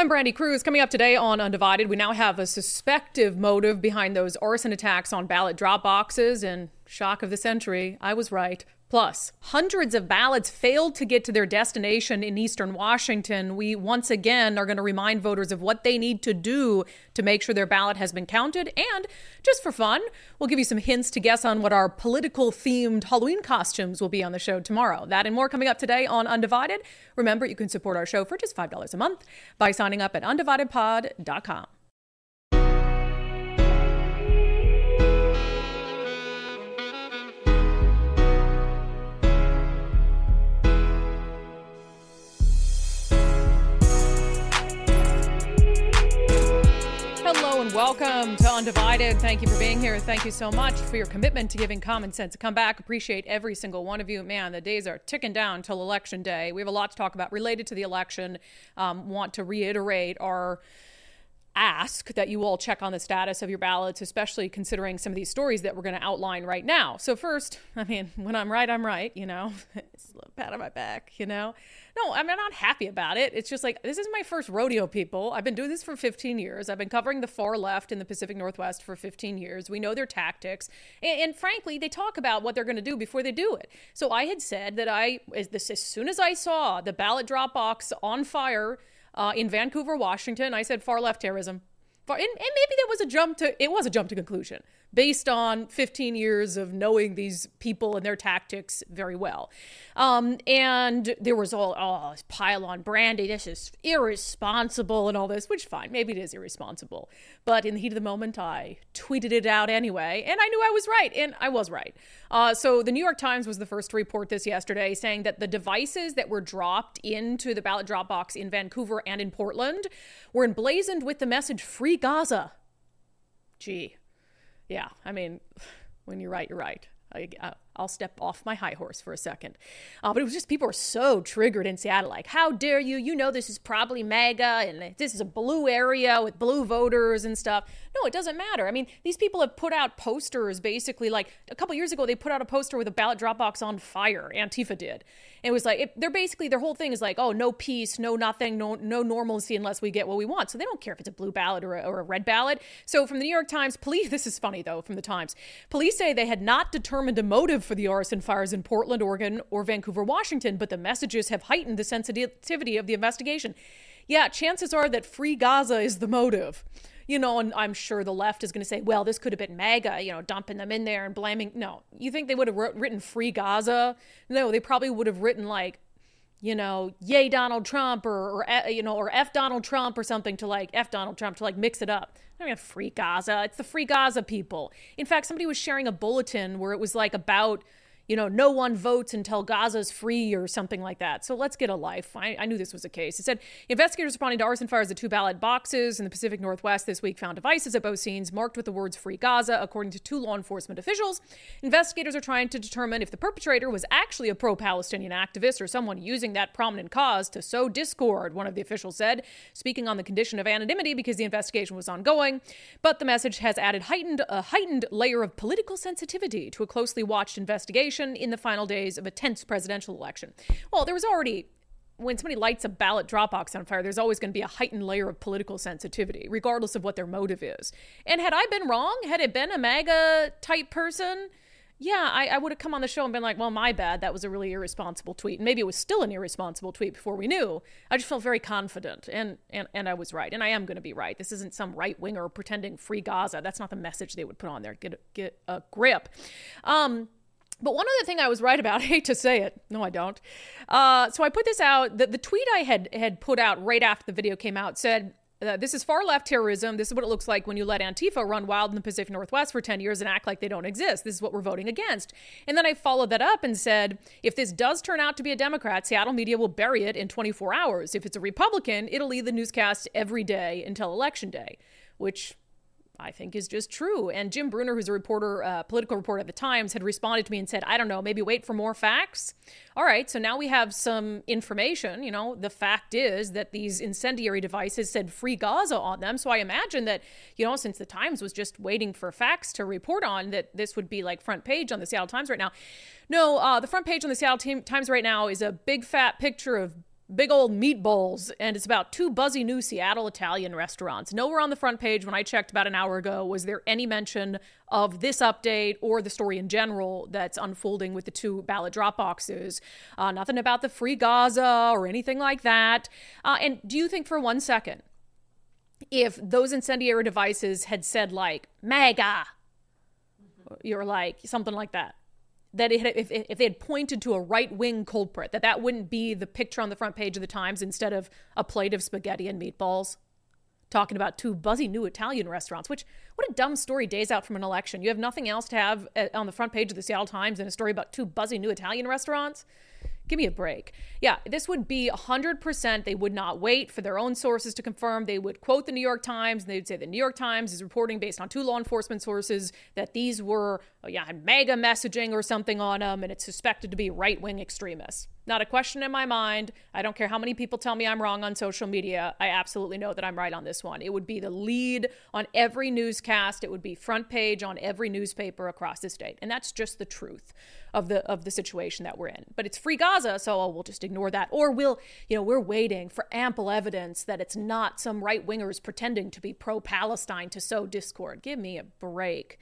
I'm Brandy Cruz. Coming up today on Undivided, we now have a suspected motive behind those arson attacks on ballot drop boxes, and shock of the century, I was right. Plus, hundreds of ballots failed to get to their destination in eastern Washington. We once again are going to remind voters of what they need to do to make sure their ballot has been counted. And just for fun, we'll give you some hints to guess on what our political-themed Halloween costumes will be on the show tomorrow. That and more coming up today on Undivided. Remember, you can support our show for just $5 a month by signing up at undividedpod.com. Welcome to Undivided. Thank you for being here. Thank you so much for your commitment to giving common sense a comeback. Appreciate every single one of you. Man, the days are ticking down till Election Day. We have a lot to talk about related to the election. Want to reiterate our ask that you all check on the status of your ballots, especially considering some of these stories that we're going to outline right now. So first, when I'm right, I'm right, It's a little pat on my back, No, I'm not happy about it. It's just like, this is my first rodeo, people. I've been doing this for 15 years. I've been covering the far left in the Pacific Northwest for 15 years. We know their tactics. And frankly, they talk about what they're going to do before they do it. So I had said that as soon as I saw the ballot drop box on fire in Vancouver, Washington, I said far left terrorism. And maybe it was a jump to conclusion based on 15 years of knowing these people and their tactics very well. And there was this pile on Brandy. This is irresponsible and all this, which fine, maybe it is irresponsible. But in the heat of the moment, I tweeted it out anyway, and I knew I was right, and I was right. So the New York Times was the first to report this yesterday, saying that the devices that were dropped into the ballot drop box in Vancouver and in Portland were emblazoned with the message, "Free Gaza." Gee. Yeah, when you're right, you're right. I'll step off my high horse for a second. But it was just, people are so triggered in Seattle, like, how dare you? You know this is probably MAGA, and this is a blue area with blue voters and stuff. No, it doesn't matter. These people have put out posters, basically, like a couple years ago, they put out a poster with a ballot drop box on fire. Antifa did. And it was like, their whole thing is like, oh, no peace, no nothing, no normalcy unless we get what we want. So they don't care if it's a blue ballot or a red ballot. So from the New York Times, police, this is funny though, from the Times, police say they had not determined a motive for the arson fires in Portland, Oregon, or Vancouver, Washington, but the messages have heightened the sensitivity of the investigation. Yeah, chances are that Free Gaza is the motive. And I'm sure the left is going to say, well, this could have been MAGA, dumping them in there and blaming. No, you think they would have written Free Gaza? No, they probably would have written like, yay Donald Trump or F Donald Trump or something to like F Donald Trump to like mix it up. I mean, Free Gaza. It's the Free Gaza people. In fact, somebody was sharing a bulletin where it was like about, no one votes until Gaza's free or something like that. So let's get a life. I knew this was the case. It said investigators responding to arson fires at 2 ballot boxes in the Pacific Northwest this week found devices at both scenes marked with the words Free Gaza, according to 2 law enforcement officials. Investigators are trying to determine if the perpetrator was actually a pro-Palestinian activist or someone using that prominent cause to sow discord, one of the officials said, speaking on the condition of anonymity because the investigation was ongoing. But the message has added a heightened layer of political sensitivity to a closely watched investigation in the final days of a tense presidential election. Well, there was already, when somebody lights a ballot drop box on fire, there's always going to be a heightened layer of political sensitivity, regardless of what their motive is. And had I been wrong, had it been a MAGA type person, yeah, I would have come on the show and been like, well, my bad, that was a really irresponsible tweet. And maybe it was still an irresponsible tweet before we knew. I just felt very confident, and I was right. And I am going to be right. This isn't some right-winger pretending Free Gaza. That's not the message they would put on there. Get a grip. But one other thing I was right about, I hate to say it. No, I don't. So I put this out. The tweet I had put out right after the video came out said, this is far left terrorism. This is what it looks like when you let Antifa run wild in the Pacific Northwest for 10 years and act like they don't exist. This is what we're voting against. And then I followed that up and said, if this does turn out to be a Democrat, Seattle media will bury it in 24 hours. If it's a Republican, it'll lead the newscast every day until Election Day, which I think is just true. And Jim Brunner, who's a reporter, political reporter at the Times, had responded to me and said, I don't know, maybe wait for more facts. All right, so now we have some information. The fact is that these incendiary devices said Free Gaza on them. So I imagine that, since the Times was just waiting for facts to report on, that this would be like front page on the Seattle Times right now. No, the front page on the Seattle Times right now is a big fat picture of big old meatballs, and it's about two buzzy new Seattle Italian restaurants. Nowhere on the front page when I checked about an hour ago was there any mention of this update or the story in general that's unfolding with the two ballot drop boxes. Nothing about the free Gaza or anything like that. And do you think for 1 second, if those incendiary devices had said like MAGA, you're like something like that, that if they had pointed to a right-wing culprit, that wouldn't be the picture on the front page of the Times instead of a plate of spaghetti and meatballs? Talking about two buzzy new Italian restaurants, which, what a dumb story days out from an election. You have nothing else to have on the front page of the Seattle Times than a story about two buzzy new Italian restaurants? Give me a break. Yeah, this would be 100%. They would not wait for their own sources to confirm. They would quote the New York Times, and they would say the New York Times is reporting based on two law enforcement sources that these were MAGA messaging or something on them, and it's suspected to be right-wing extremists. Not a question in my mind. I don't care how many people tell me I'm wrong on social media. I absolutely know that I'm right on this one. It would be the lead on every newscast. It would be front page on every newspaper across the state. And that's just the truth of the situation that we're in. But it's free Gaza, so we'll just ignore that. Or we're waiting for ample evidence that it's not some right-wingers pretending to be pro-Palestine to sow discord. Give me a break.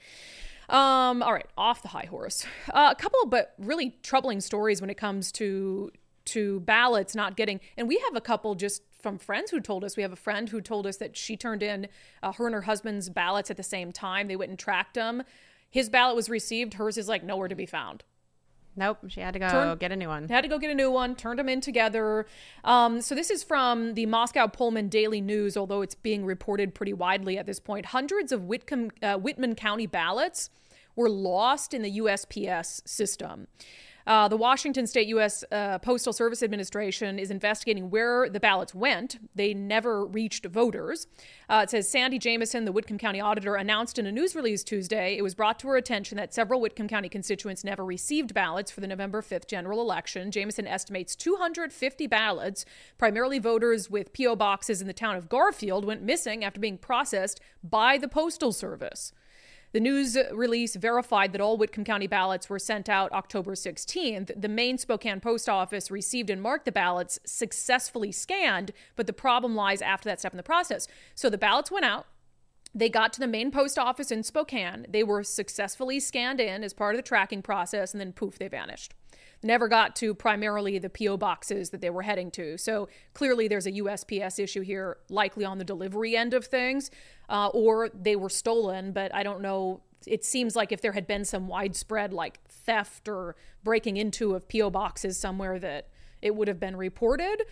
All right, off the high horse. A couple but really troubling stories when it comes to ballots not getting, and we have a couple just from friends who told us. We have a friend who told us that she turned in her and her husband's ballots at the same time. They went and tracked them. His ballot was received. Hers is like nowhere to be found. Nope, she had to go get a new one. Had to go get a new one, turned them in together. So this is from the Moscow Pullman Daily News, although it's being reported pretty widely at this point. Hundreds of Whitman County ballots were lost in the USPS system. The Washington State U.S. Postal Service Administration is investigating where the ballots went. They never reached voters. It says Sandy Jamison, the Whitcomb County auditor, announced in a news release Tuesday it was brought to her attention that several Whitcomb County constituents never received ballots for the November 5th general election. Jamison estimates 250 ballots, primarily voters with P.O. boxes in the town of Garfield, went missing after being processed by the Postal Service. The news release verified that all Whitcomb County ballots were sent out October 16th. The main Spokane post office received and marked the ballots successfully scanned, but the problem lies after that step in the process. So the ballots went out. They got to the main post office in Spokane. They were successfully scanned in as part of the tracking process, and then poof, they vanished. Never got to primarily the P.O. boxes that they were heading to. So clearly there's a USPS issue here, likely on the delivery end of things, or they were stolen, but I don't know. It seems like if there had been some widespread like theft or breaking into of P.O. boxes somewhere that it would have been reported.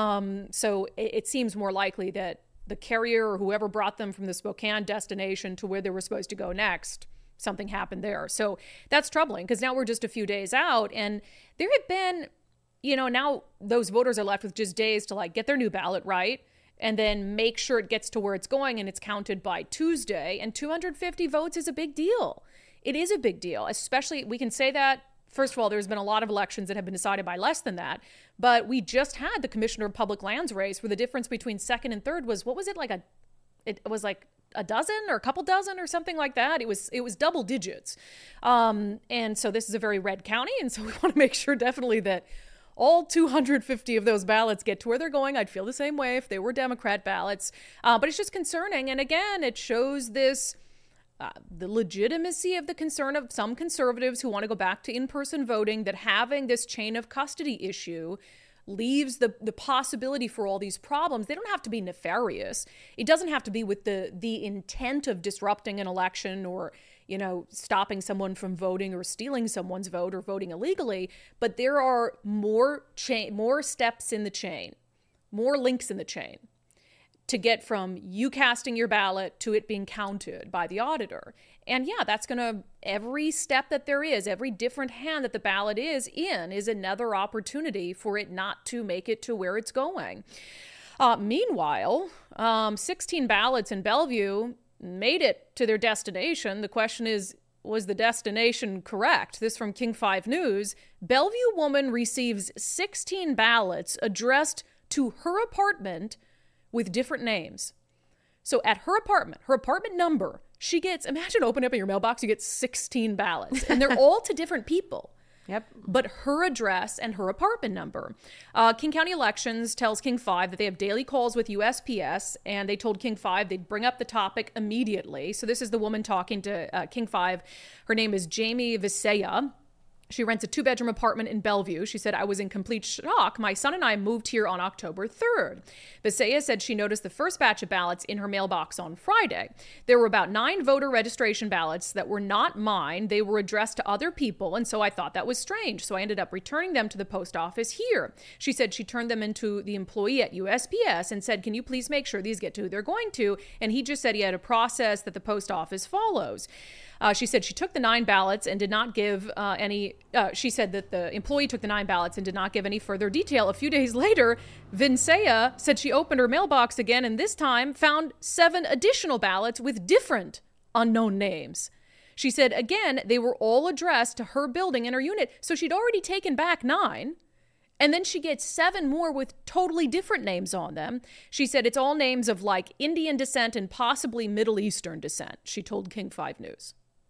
So it seems more likely that the carrier or whoever brought them from the Spokane destination to where they were supposed to go next, something happened there. So that's troubling because now we're just a few days out, and there have been, now those voters are left with just days to like get their new ballot right and then make sure it gets to where it's going and it's counted by Tuesday. And 250 votes is a big deal. It is a big deal, especially we can say that. First of all, there's been a lot of elections that have been decided by less than that, but we just had the Commissioner of Public Lands race where the difference between second and third was, what was it, it was like a dozen or a couple dozen or something like that. It was double digits. And so this is a very red county. And so we want to make sure definitely that all 250 of those ballots get to where they're going. I'd feel the same way if they were Democrat ballots. But it's just concerning. And again, it shows this, the legitimacy of the concern of some conservatives who want to go back to in-person voting, that having this chain of custody issue leaves the possibility for all these problems. They don't have to be nefarious. It doesn't have to be with the intent of disrupting an election or, stopping someone from voting or stealing someone's vote or voting illegally. But there are more steps in the chain, more links in the chain to get from you casting your ballot to it being counted by the auditor. And yeah, that's going to, every step that there is, every different hand that the ballot is in is another opportunity for it not to make it to where it's going. Meanwhile, 16 ballots in Bellevue made it to their destination. The question is, was the destination correct? This from King 5 News. Bellevue woman receives 16 ballots addressed to her apartment with different names. So at her apartment number, she gets, imagine opening up in your mailbox, you get 16 ballots, and they're all to different people. but her address and her apartment number. King County Elections tells King 5 that they have daily calls with USPS, and they told King 5 they'd bring up the topic immediately. So this is the woman talking to King 5. Her name is Jamie Visaya. She rents a 2-bedroom apartment in Bellevue. She said, I was in complete shock. My son and I moved here on October 3rd. Visaya said she noticed the first batch of ballots in her mailbox on Friday. There were about 9 voter registration ballots that were not mine. They were addressed to other people, and so I thought that was strange. So I ended up returning them to the post office here. She said she turned them into the employee at USPS and said, can you please make sure these get to who they're going to? And he just said he had a process that the post office follows. She said she took the 9 ballots and did not give she said that the employee took the 9 ballots and did not give any further detail. A few days later, Vinsea said she opened her mailbox again and this time found 7 additional ballots with different unknown names. She said, again, they were all addressed to her building and her unit. So she'd already taken back 9. And then she gets 7 more with totally different names on them. She said it's all names of like Indian descent and possibly Middle Eastern descent, she told King 5 News.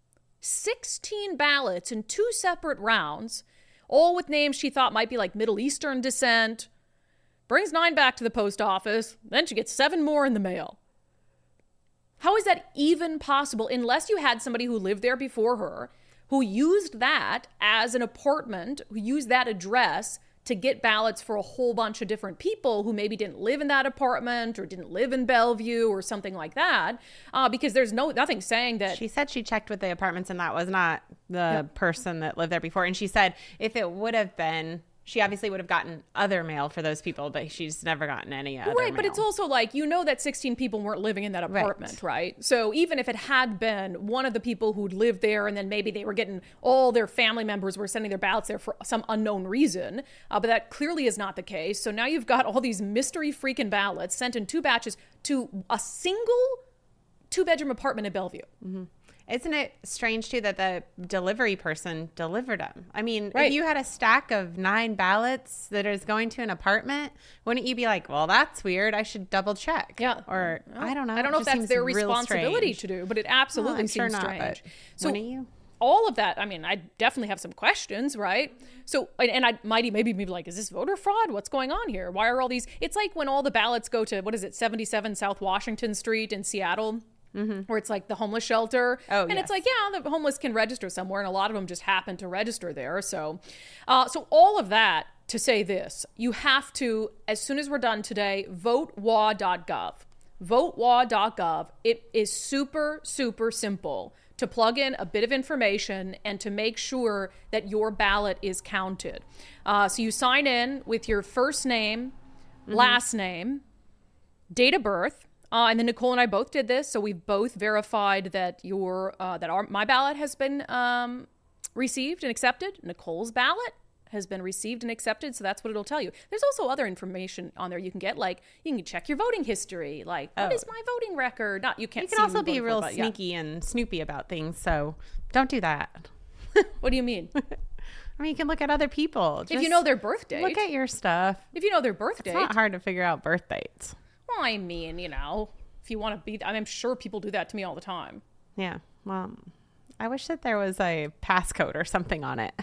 16 ballots in 2 separate rounds, all with names she thought might be like Middle Eastern descent. Brings 9 back to the post office. Then she gets 7 more in the mail. How is that even possible unless you had somebody who lived there before her, who used that as an apartment, who used that address to get ballots for a whole bunch of different people who maybe didn't live in that apartment or didn't live in Bellevue or something like that, because there's nothing saying that. She said she checked with the apartments and that was not the person that lived there before. And she said if it would have been, she obviously would have gotten other mail for those people, but she's never gotten any other Right, mail. but it's also like, that 16 people weren't living in that apartment, right? So even if it had been one of the people who'd lived there and then maybe they were getting, all their family members were sending their ballots there for some unknown reason, but that clearly is not the case. So now you've got all these mystery freaking ballots sent in 2 batches to a single 2-bedroom apartment in Bellevue. Mm-hmm. Isn't it strange, too, that the delivery person delivered them? I mean, right. If you had a stack of 9 ballots that is going to an apartment, wouldn't you be like, well, that's weird. I should double check. Yeah. Or I don't know. I don't know if that's their responsibility to do, but it absolutely seems strange. So wouldn't you? All of that, I mean, I definitely have some questions, right? So, and I might maybe be like, is this voter fraud? What's going on here? Why are all these? It's like when all the ballots go to, 77 South Washington Street in Seattle. Mm-hmm. Where it's like the homeless shelter. Oh, and it's like, yeah, the homeless can register somewhere, and a lot of them just happen to register there. So all of that to say this, you have to, as soon as we're done today, votewa.gov. Votewa.gov. It is super, super simple to plug in a bit of information and to make sure that your ballot is counted. So you sign in with your first name, last name, date of birth. And then Nicole and I both did this, so we've both verified that my ballot has been received and accepted. Nicole's ballot has been received and accepted, so that's what it'll tell you. There's also other information on there you can get, like you can check your voting history, like what is my voting record? You can also be real sneaky and snoopy about things, so don't do that. What do you mean? I mean, you can look at other people. If you know their birth date. Look at your stuff. If you know their birth date. It's not hard to figure out birth dates. Well, I mean, if you want to be, I'm sure people do that to me all the time. Yeah. Well, I wish that there was a passcode or something on it.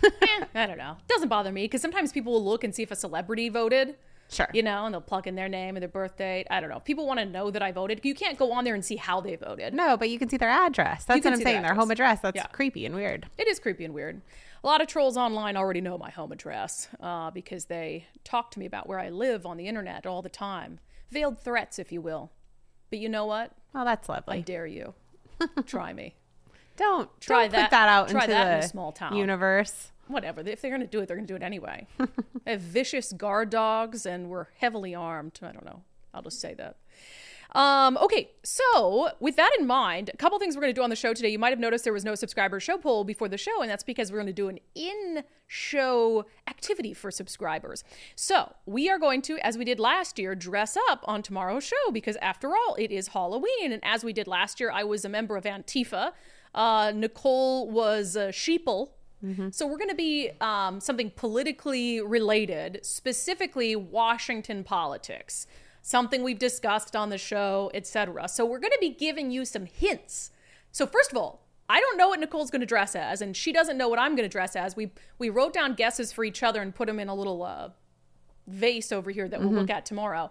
I don't know. It doesn't bother me because sometimes people will look and see if a celebrity voted. Sure. And they'll plug in their name and their birth date. I don't know. If people want to know that I voted, you can't go on there and see how they voted. No, but you can see their address. That's what I'm saying. Their home address. That's creepy and weird. It is creepy and weird. A lot of trolls online already know my home address because they talk to me about where I live on the internet all the time. Veiled threats, if you will. But you know what? Oh, that's lovely. I dare you. Try me. Don't put that out into in a small town. Universe. Whatever. If they're going to do it, they're going to do it anyway. They have vicious guard dogs and we're heavily armed. I don't know. I'll just say that. Okay, so with that in mind, a couple things we're going to do on the show today. You might have noticed there was no subscriber show poll before the show, and that's because we're going to do an in-show activity for subscribers. So we are going to, as we did last year, dress up on tomorrow's show because after all, it is Halloween. And as we did last year, I was a member of Antifa. Nicole was a sheeple. Mm-hmm. So we're going to be something politically related, specifically Washington politics. Something we've discussed on the show, etc. So we're going to be giving you some hints. So first of all, I don't know what Nicole's going to dress as, and she doesn't know what I'm going to dress as. We wrote down guesses for each other and put them in a little vase over here that we'll look at tomorrow.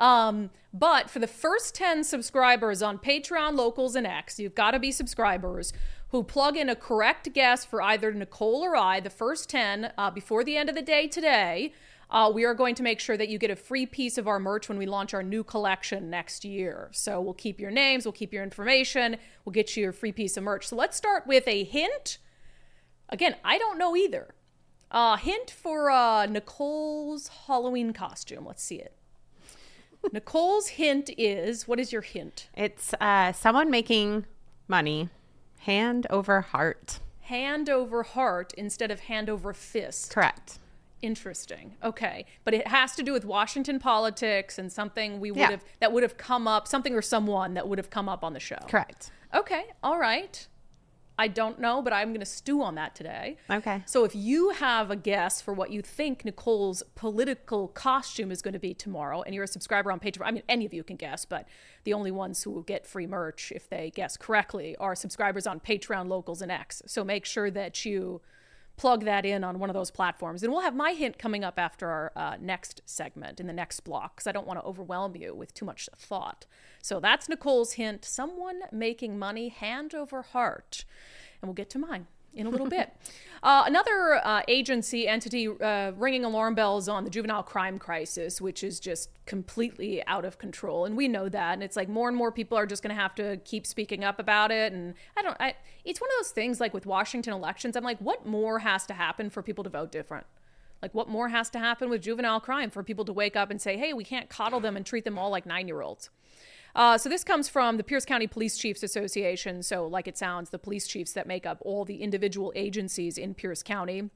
But for the first 10 subscribers on Patreon, Locals, and X, you've got to be subscribers who plug in a correct guess for either Nicole or I, the first 10, before the end of the day today. We are going to make sure that you get a free piece of our merch when we launch our new collection next year. So we'll keep your names, we'll keep your information, we'll get you your free piece of merch. So let's start with a hint. Again, I don't know either. Hint for Nicole's Halloween costume. Let's see it. Nicole's hint is, what is your hint? It's someone making money hand over heart. Hand over heart instead of hand over fist. Correct. Interesting. Okay. But it has to do with Washington politics and something that would have come up, something or someone that would have come up on the show. Correct. Okay. All right. I don't know, but I'm going to stew on that today. Okay. So if you have a guess for what you think Nicole's political costume is going to be tomorrow, and you're a subscriber on Patreon, I mean, any of you can guess, but the only ones who will get free merch if they guess correctly are subscribers on Patreon, Locals, and X. So make sure that you plug that in on one of those platforms. And we'll have my hint coming up after our next segment in the next block, because I don't want to overwhelm you with too much thought. So that's Nicole's hint, someone making money hand over heart. And we'll get to mine in a little bit. Another entity ringing alarm bells on the juvenile crime crisis, which is just completely out of control. And we know that. And it's like more and more people are just going to have to keep speaking up about it. And it's one of those things like with Washington elections, I'm like, what more has to happen for people to vote different? Like what more has to happen with juvenile crime for people to wake up and say, hey, we can't coddle them and treat them all like 9-year-olds. So this comes from the Pierce County Police Chiefs Association. So like it sounds, the police chiefs that make up all the individual agencies in Pierce County.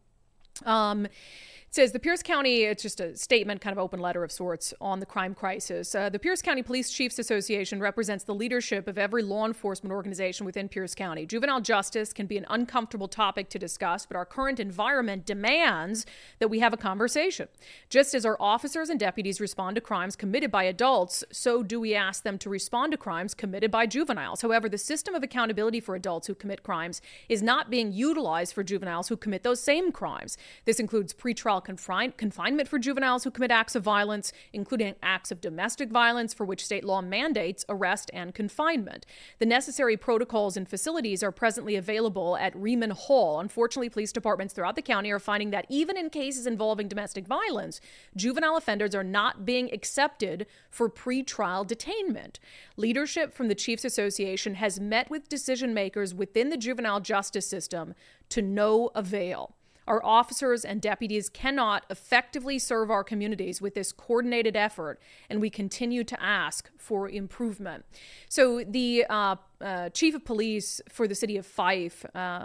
It says the Pierce County, it's just a statement, kind of open letter of sorts on the crime crisis. The Pierce County Police Chiefs Association represents the leadership of every law enforcement organization within Pierce County. Juvenile justice can be an uncomfortable topic to discuss, but our current environment demands that we have a conversation. Just as our officers and deputies respond to crimes committed by adults, so do we ask them to respond to crimes committed by juveniles. However, the system of accountability for adults who commit crimes is not being utilized for juveniles who commit those same crimes. This includes pretrial confinement for juveniles who commit acts of violence, including acts of domestic violence for which state law mandates arrest and confinement. The necessary protocols and facilities are presently available at Riemann Hall. Unfortunately, police departments throughout the county are finding that even in cases involving domestic violence, juvenile offenders are not being accepted for pretrial detainment. Leadership from the Chiefs Association has met with decision makers within the juvenile justice system to no avail. Our officers and deputies cannot effectively serve our communities with this coordinated effort, and we continue to ask for improvement. So the chief of police for the city of Fife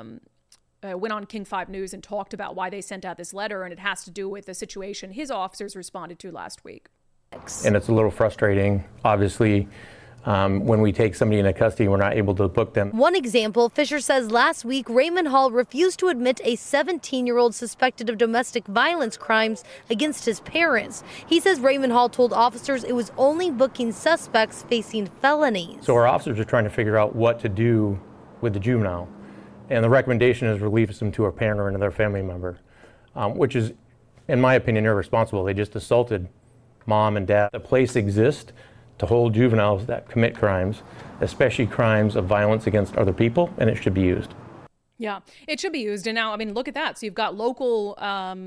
went on King 5 News and talked about why they sent out this letter, and it has to do with the situation his officers responded to last week. And it's a little frustrating, obviously. When we take somebody into custody, we're not able to book them. One example, Fisher says last week, Raymond Hall refused to admit a 17-year-old suspected of domestic violence crimes against his parents. He says Raymond Hall told officers it was only booking suspects facing felonies. So our officers are trying to figure out what to do with the juvenile. And the recommendation is release them to a parent or another family member, which is, in my opinion, irresponsible. They just assaulted mom and dad. The place exists to hold juveniles that commit crimes, especially crimes of violence against other people, and it should be used. Yeah, it should be used. And now, I mean, look at that. So you've got local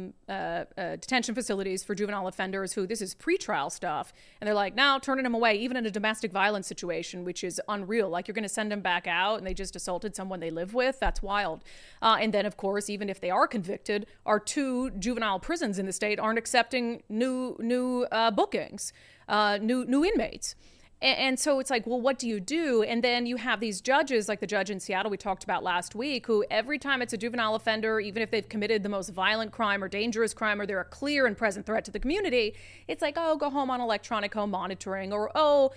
detention facilities for juvenile offenders who this is pretrial stuff. And they're like, now turning them away, even in a domestic violence situation, which is unreal. Like you're going to send them back out and they just assaulted someone they live with. That's wild. And then, of course, even if they are convicted, our 2 juvenile prisons in the state aren't accepting new bookings. New inmates. And so it's like, well, what do you do? And then you have these judges, like the judge in Seattle we talked about last week, who every time it's a juvenile offender, even if they've committed the most violent crime or dangerous crime, or they're a clear and present threat to the community, it's like, oh, go home on electronic home monitoring, or, oh,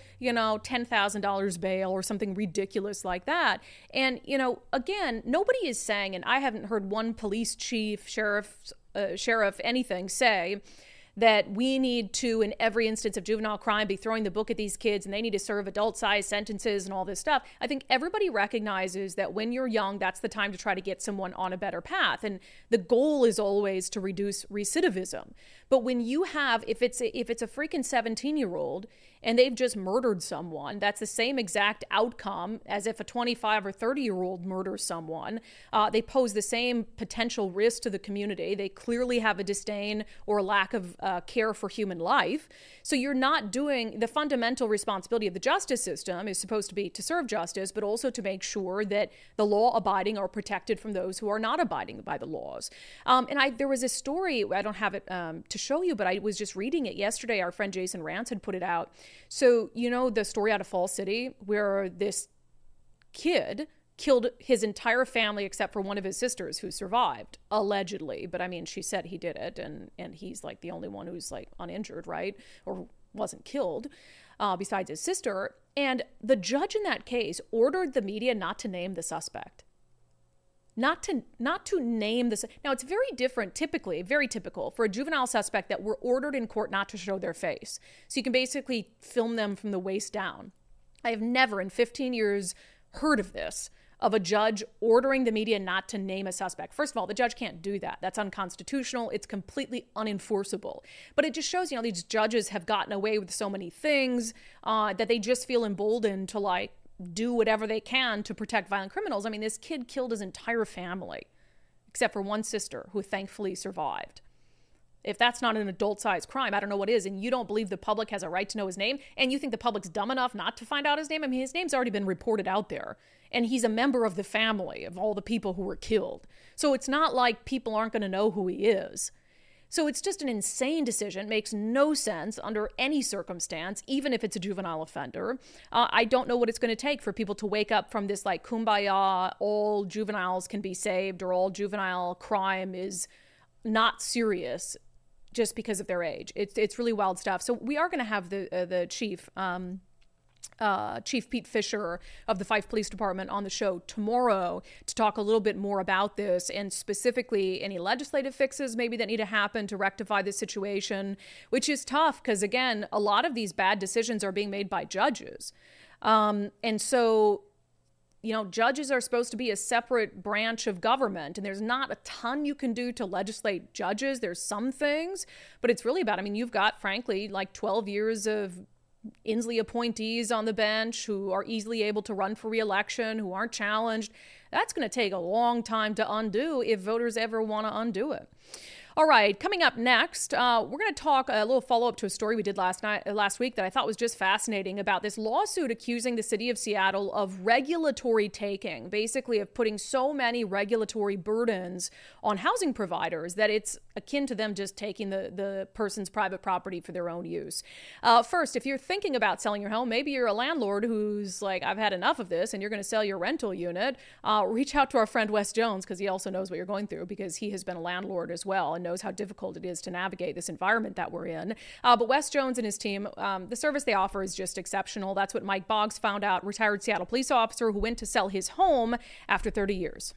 $10,000 bail or something ridiculous like that. And, again, nobody is saying, and I haven't heard one police chief, sheriff, anything say that we need to, in every instance of juvenile crime, be throwing the book at these kids and they need to serve adult-sized sentences and all this stuff. I think everybody recognizes that when you're young, that's the time to try to get someone on a better path. And the goal is always to reduce recidivism. But when you have, if it's a freaking 17-year-old and they've just murdered someone, that's the same exact outcome as if a 25 or 30-year-old murders someone. They pose the same potential risk to the community. They clearly have a disdain or a lack of care for human life. So you're not doing, the fundamental responsibility of the justice system is supposed to be to serve justice, but also to make sure that the law-abiding are protected from those who are not abiding by the laws. There was a story, I don't have it to show you, but I was just reading it yesterday. Our friend Jason Rance had put it out. So, you know, the story out of Falls City where this kid killed his entire family except for one of his sisters who survived, allegedly. But I mean, she said he did it, and he's like the only one who's like uninjured, right? Or wasn't killed, besides his sister. And the judge in that case ordered the media not to name the suspect. Not to name this. Now, it's very different, typically, very typical for a juvenile suspect that we're ordered in court not to show their face. So you can basically film them from the waist down. I have never in 15 years heard of this, of a judge ordering the media not to name a suspect. First of all, the judge can't do that. That's unconstitutional. It's completely unenforceable. But it just shows, you know, these judges have gotten away with so many things that they just feel emboldened to, like, do whatever they can to protect violent criminals. I mean, this kid killed his entire family, except for one sister who thankfully survived. If that's not an adult-sized crime, I don't know what is. And you don't believe the public has a right to know his name, and you think the public's dumb enough not to find out his name? I mean, his name's already been reported out there, and he's a member of the family of all the people who were killed. So it's not like people aren't going to know who he is. So it's just an insane decision. Makes no sense under any circumstance, even if it's a juvenile offender. I don't know what it's going to take for people to wake up from this like kumbaya, all juveniles can be saved or all juvenile crime is not serious just because of their age. It's really wild stuff. So we are going to have the chief, Chief Pete Fisher of the Fife Police Department on the show tomorrow to talk a little bit more about this and specifically any legislative fixes maybe that need to happen to rectify this situation, which is tough because, again, a lot of these bad decisions are being made by judges. And so, you know, judges are supposed to be a separate branch of government, and there's not a ton you can do to legislate judges. There's some things, but it's really about, I mean, you've got, frankly, like 12 years of Inslee appointees on the bench who are easily able to run for re-election, who aren't challenged. That's going to take a long time to undo if voters ever want to undo it. All right, coming up next, we're going to talk a little follow-up to a story we did last week that I thought was just fascinating about this lawsuit accusing the city of Seattle of regulatory taking, basically of putting so many regulatory burdens on housing providers that it's akin to them just taking the person's private property for their own use. First, if you're thinking about selling your home, maybe you're a landlord who's like, I've had enough of this, and you're going to sell your rental unit, reach out to our friend Wes Jones, because he also knows what you're going through, because he has been a landlord as well and knows how difficult it is to navigate this environment that we're in. But Wes Jones and his team, the service they offer is just exceptional. That's what Mike Boggs found out, retired Seattle police officer who went to sell his home after 30 years.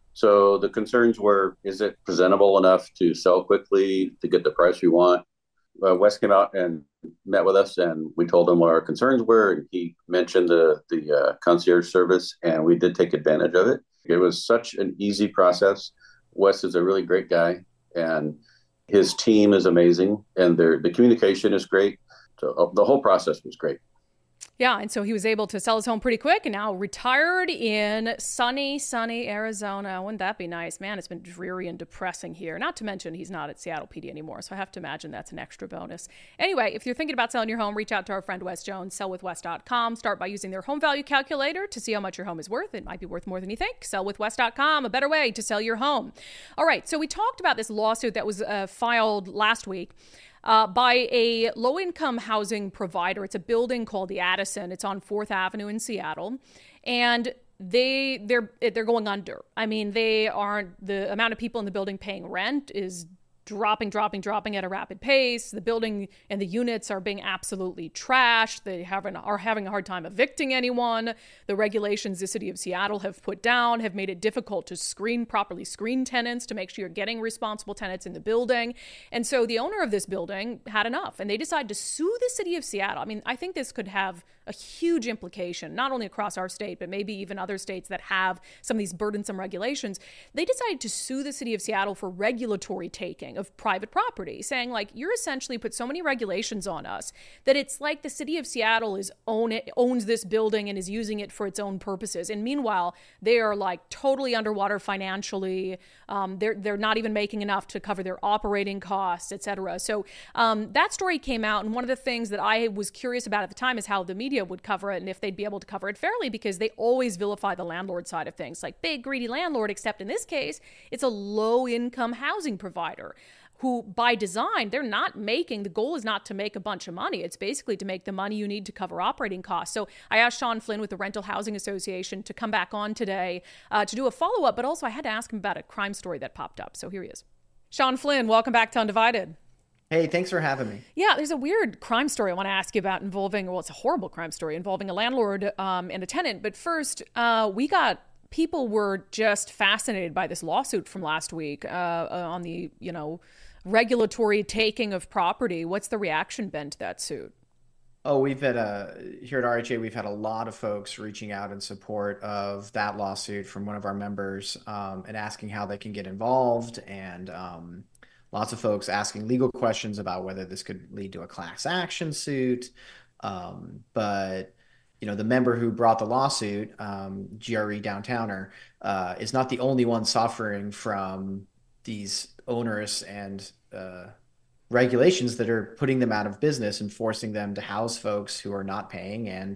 So the concerns were, is it presentable enough to sell quickly to get the price we want? Wes came out and met with us, and we told him what our concerns were. And he mentioned the concierge service, and we did take advantage of it. It was such an easy process. Wes is a really great guy, and his team is amazing, and the communication is great. So the whole process was great. Yeah, and so he was able to sell his home pretty quick and now retired in sunny Arizona. Wouldn't that be nice? Man, it's been dreary and depressing here. Not to mention he's not at Seattle PD anymore, so I have to imagine that's an extra bonus. Anyway, if you're thinking about selling your home, reach out to our friend Wes Jones, sellwithwes.com. Start by using their home value calculator to see how much your home is worth. It might be worth more than you think. Sellwithwes.com, a better way to sell your home. All right, so we talked about this lawsuit that was filed last week. By a low-income housing provider. It's a building called the Addison. It's on 4th Avenue in Seattle. And they're going under. I mean, the amount of people in the building paying rent is dropping at a rapid pace. The building and the units are being absolutely trashed. They are having a hard time evicting anyone. The regulations the city of Seattle have put down have made it difficult to properly screen tenants to make sure you're getting responsible tenants in the building. And so the owner of this building had enough, and they decided to sue the city of Seattle. I mean, I think this could have a huge implication, not only across our state, but maybe even other states that have some of these burdensome regulations. They decided to sue the city of Seattle for regulatory taking of private property, saying, like, you're essentially put so many regulations on us that it's like the city of Seattle owns this building and is using it for its own purposes. And meanwhile, they are like totally underwater financially. They're not even making enough to cover their operating costs, et cetera. So that story came out. And one of the things that I was curious about at the time is how the media would cover it and if they'd be able to cover it fairly, because they always vilify the landlord side of things, like big greedy landlord, except in this case, it's a low income housing provider who by design, the goal is not to make a bunch of money. It's basically to make the money you need to cover operating costs. So I asked Sean Flynn with the Rental Housing Association to come back on today to do a follow-up, but also I had to ask him about a crime story that popped up. So here he is. Sean Flynn, welcome back to Undivided. Hey, thanks for having me. Yeah, there's a weird crime story I want to ask you about it's a horrible crime story involving a landlord and a tenant. But first, people were just fascinated by this lawsuit from last week on the, regulatory taking of property. What's the reaction been to that suit? Oh, we've had here at RHA, we've had a lot of folks reaching out in support of that lawsuit from one of our members and asking how they can get involved, and lots of folks asking legal questions about whether this could lead to a class action suit. But the member who brought the lawsuit, GRE Downtowner, is not the only one suffering from these onerous and regulations that are putting them out of business and forcing them to house folks who are not paying and,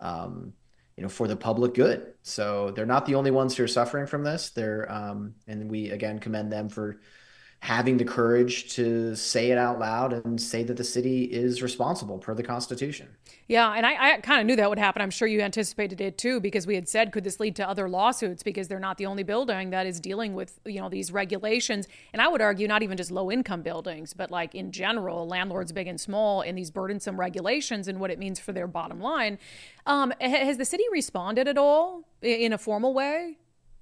for the public good. So they're not the only ones who are suffering from this. And we, again, commend them for having the courage to say it out loud and say that the city is responsible per the Constitution. Yeah, and I kind of knew that would happen. I'm sure you anticipated it too, because we had said, could this lead to other lawsuits? Because they're not the only building that is dealing with, these regulations. And I would argue not even just low income buildings, but like in general, landlords big and small, and these burdensome regulations and what it means for their bottom line. Has the city responded at all in a formal way?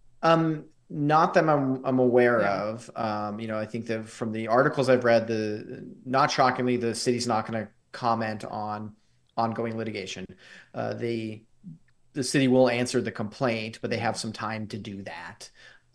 Not that I'm aware of. I think that from the articles I've read, not shockingly, the city's not going to comment on ongoing litigation. The city will answer the complaint, but they have some time to do that.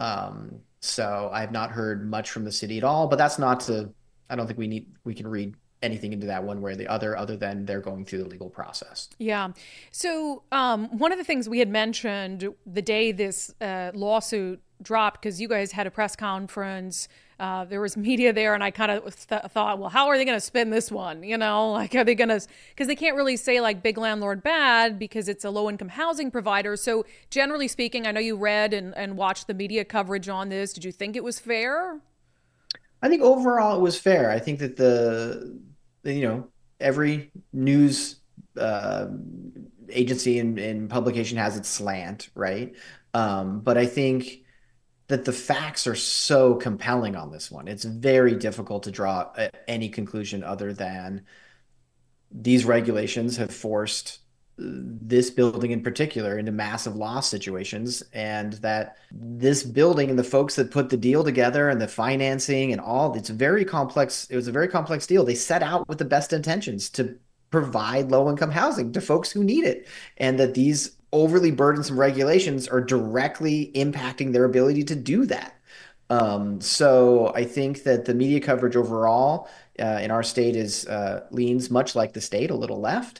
So I have not heard much from the city at all, but that's not I don't think we can read anything into that one way or the other than they're going through the legal process. Yeah. So one of the things we had mentioned the day this lawsuit dropped, because you guys had a press conference, there was media there, and I kind of thought, well, how are they going to spin this one? Like, are they going to, because they can't really say like big landlord bad because it's a low income housing provider. So generally speaking, I know you read and watched the media coverage on this. Did you think it was fair? I think overall it was fair. I think that every news agency and publication has its slant, right? But I think that the facts are so compelling on this one. It's very difficult to draw any conclusion other than these regulations have forced this building in particular into massive loss situations, and that this building and the folks that put the deal together and the financing and all, it's very complex. It was a very complex deal. They set out with the best intentions to provide low-income housing to folks who need it, and that these overly burdensome regulations are directly impacting their ability to do that. So I think that the media coverage overall in our state leans much like the state, a little left.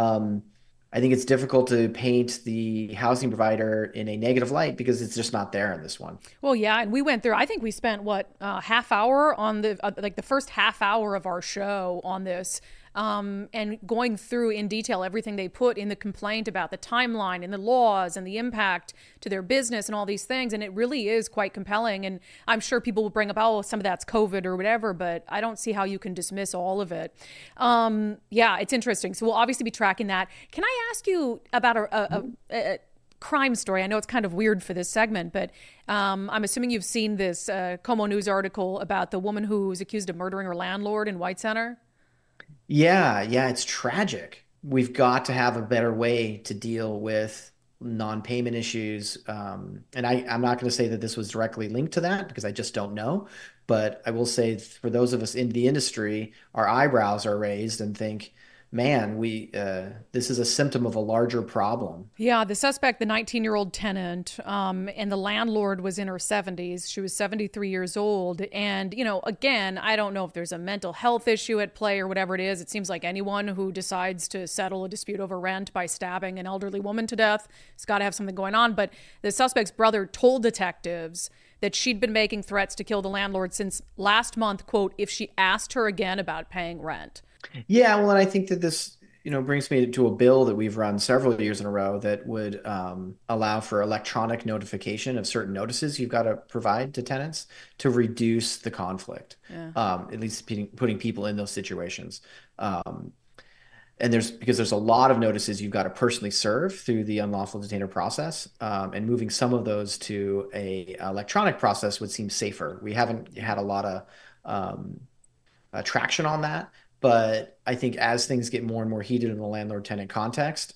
I think it's difficult to paint the housing provider in a negative light because it's just not there in this one. Well, yeah, and we went through, I think we spent half hour on the first half hour of our show on this, and going through in detail everything they put in the complaint about the timeline and the laws and the impact to their business and all these things. And it really is quite compelling. And I'm sure people will bring up, oh, some of that's COVID or whatever, but I don't see how you can dismiss all of it. Yeah, it's interesting. So we'll obviously be tracking that. Can I ask you about a crime story. I know it's kind of weird for this segment, but I'm assuming you've seen this Como News article about the woman who was accused of murdering her landlord in White Center. Yeah, it's tragic. We've got to have a better way to deal with non-payment issues. And I'm not going to say that this was directly linked to that because I just don't know. But I will say for those of us in the industry, our eyebrows are raised and think, man, this is a symptom of a larger problem. Yeah, the suspect, the 19-year-old tenant, and the landlord was in her 70s. She was 73 years old. And, again, I don't know if there's a mental health issue at play or whatever it is. It seems like anyone who decides to settle a dispute over rent by stabbing an elderly woman to death has got to have something going on. But the suspect's brother told detectives that she'd been making threats to kill the landlord since last month, quote, if she asked her again about paying rent. Yeah, well, and I think that this, brings me to a bill that we've run several years in a row that would allow for electronic notification of certain notices you've got to provide to tenants to reduce the conflict, at least putting people in those situations. And because there's a lot of notices you've got to personally serve through the unlawful detainer process, and moving some of those to a electronic process would seem safer. We haven't had a lot of traction on that, but I think as things get more and more heated in the landlord-tenant context,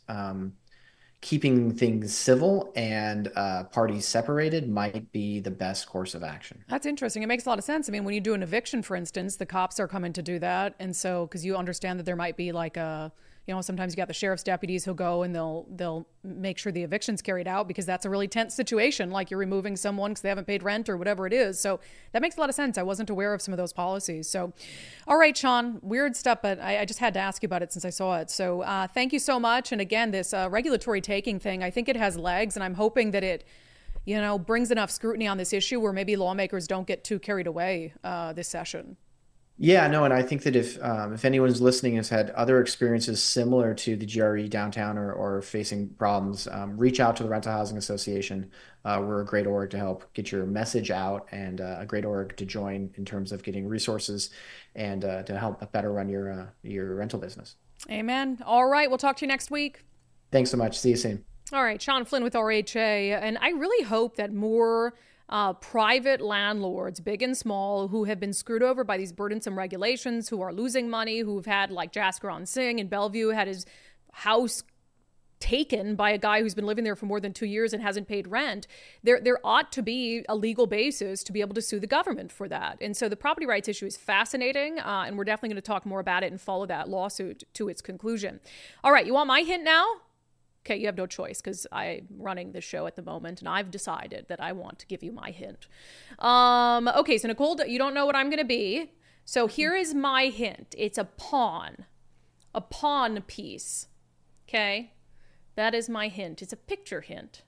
keeping things civil and parties separated might be the best course of action. That's interesting. It makes a lot of sense. I mean, when you do an eviction, for instance, the cops are coming to do that. And so, because you understand that there might be like sometimes you got the sheriff's deputies who'll go and they'll make sure the eviction's carried out because that's a really tense situation. Like you're removing someone because they haven't paid rent or whatever it is. So that makes a lot of sense. I wasn't aware of some of those policies. So, all right, Sean, weird stuff, but I just had to ask you about it since I saw it. So thank you so much. And again, this regulatory taking thing, I think it has legs, and I'm hoping that it, brings enough scrutiny on this issue where maybe lawmakers don't get too carried away this session. Yeah, no, and I think that if anyone's listening has had other experiences similar to the GRE downtown or facing problems, reach out to the Rental Housing Association. We're a great org to help get your message out and a great org to join in terms of getting resources and to help better run your rental business. Amen. All right, we'll talk to you next week. Thanks so much. See you soon. All right, Sean Flynn with RHA, and I really hope that more private landlords, big and small, who have been screwed over by these burdensome regulations, who are losing money, who've had, like Jaskaran Singh in Bellevue, had his house taken by a guy who's been living there for more than 2 years and hasn't paid rent. There ought to be a legal basis to be able to sue the government for that. And so the property rights issue is fascinating, and we're definitely going to talk more about it and follow that lawsuit to its conclusion. All right, you want my hint now? Okay, you have no choice because I'm running the show at the moment and I've decided that I want to give you my hint. Okay, so Nicole, you don't know what I'm going to be. So here is my hint. It's a pawn piece. Okay, that is my hint. It's a picture hint.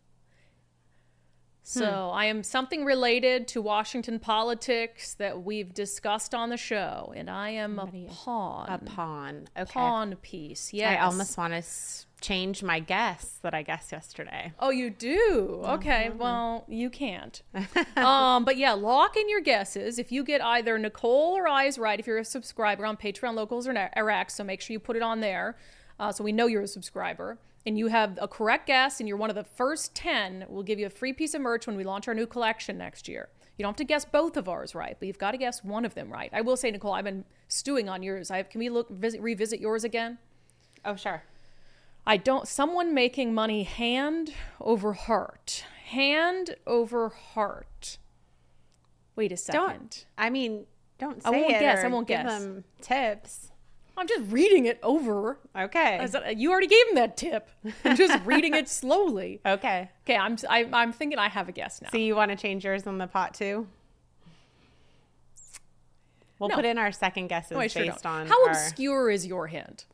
So I am something related to Washington politics that we've discussed on the show, and I am a pawn. A pawn. Okay. Pawn piece. Yes. I almost want to change my guess that I guessed yesterday. Oh, you do? Okay. Well, you can't. But yeah, lock in your guesses. If you get either Nicole or I's right, if you're a subscriber on Patreon, Locals, or X, so make sure you put it on there so we know you're a subscriber. And you have a correct guess, and you're one of the first 10, we'll give you a free piece of merch when we launch our new collection next year. You don't have to guess both of ours right, but you've got to guess one of them right. I will say, Nicole, I've been stewing on yours. Can we revisit yours again? Oh, sure. Someone making money hand over heart. Hand over heart. Wait a second. Don't say I won't it guess. or I won't give guess. them tips. I'm just reading it over. Okay. You already gave him that tip. I'm just reading it slowly. Okay. Okay, I'm thinking I have a guess now. So you want to change yours on the pot too? We'll put in our second guesses based on How obscure is your hint?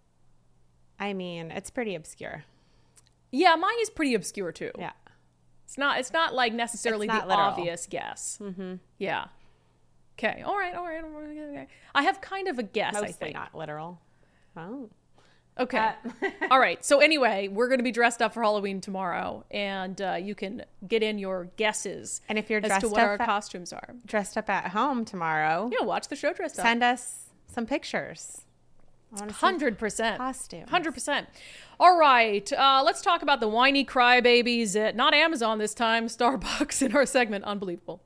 It's pretty obscure. Yeah, mine is pretty obscure too. Yeah. It's not like necessarily It's not the literal. obvious guess. Mm-hmm. Yeah. Okay. All right. Okay. I have kind of a guess, Mostly I think. not literal. Oh. Okay. All right. So anyway, we're going to be dressed up for Halloween tomorrow, and you can get in your guesses. And if you're as dressed to what up our costumes are, dressed up at home tomorrow, watch the show dressed up. send us some pictures. 100%. Costumes. 100%. All right, let's talk about the whiny crybabies at not Amazon this time, Starbucks, in our segment Unbelievable.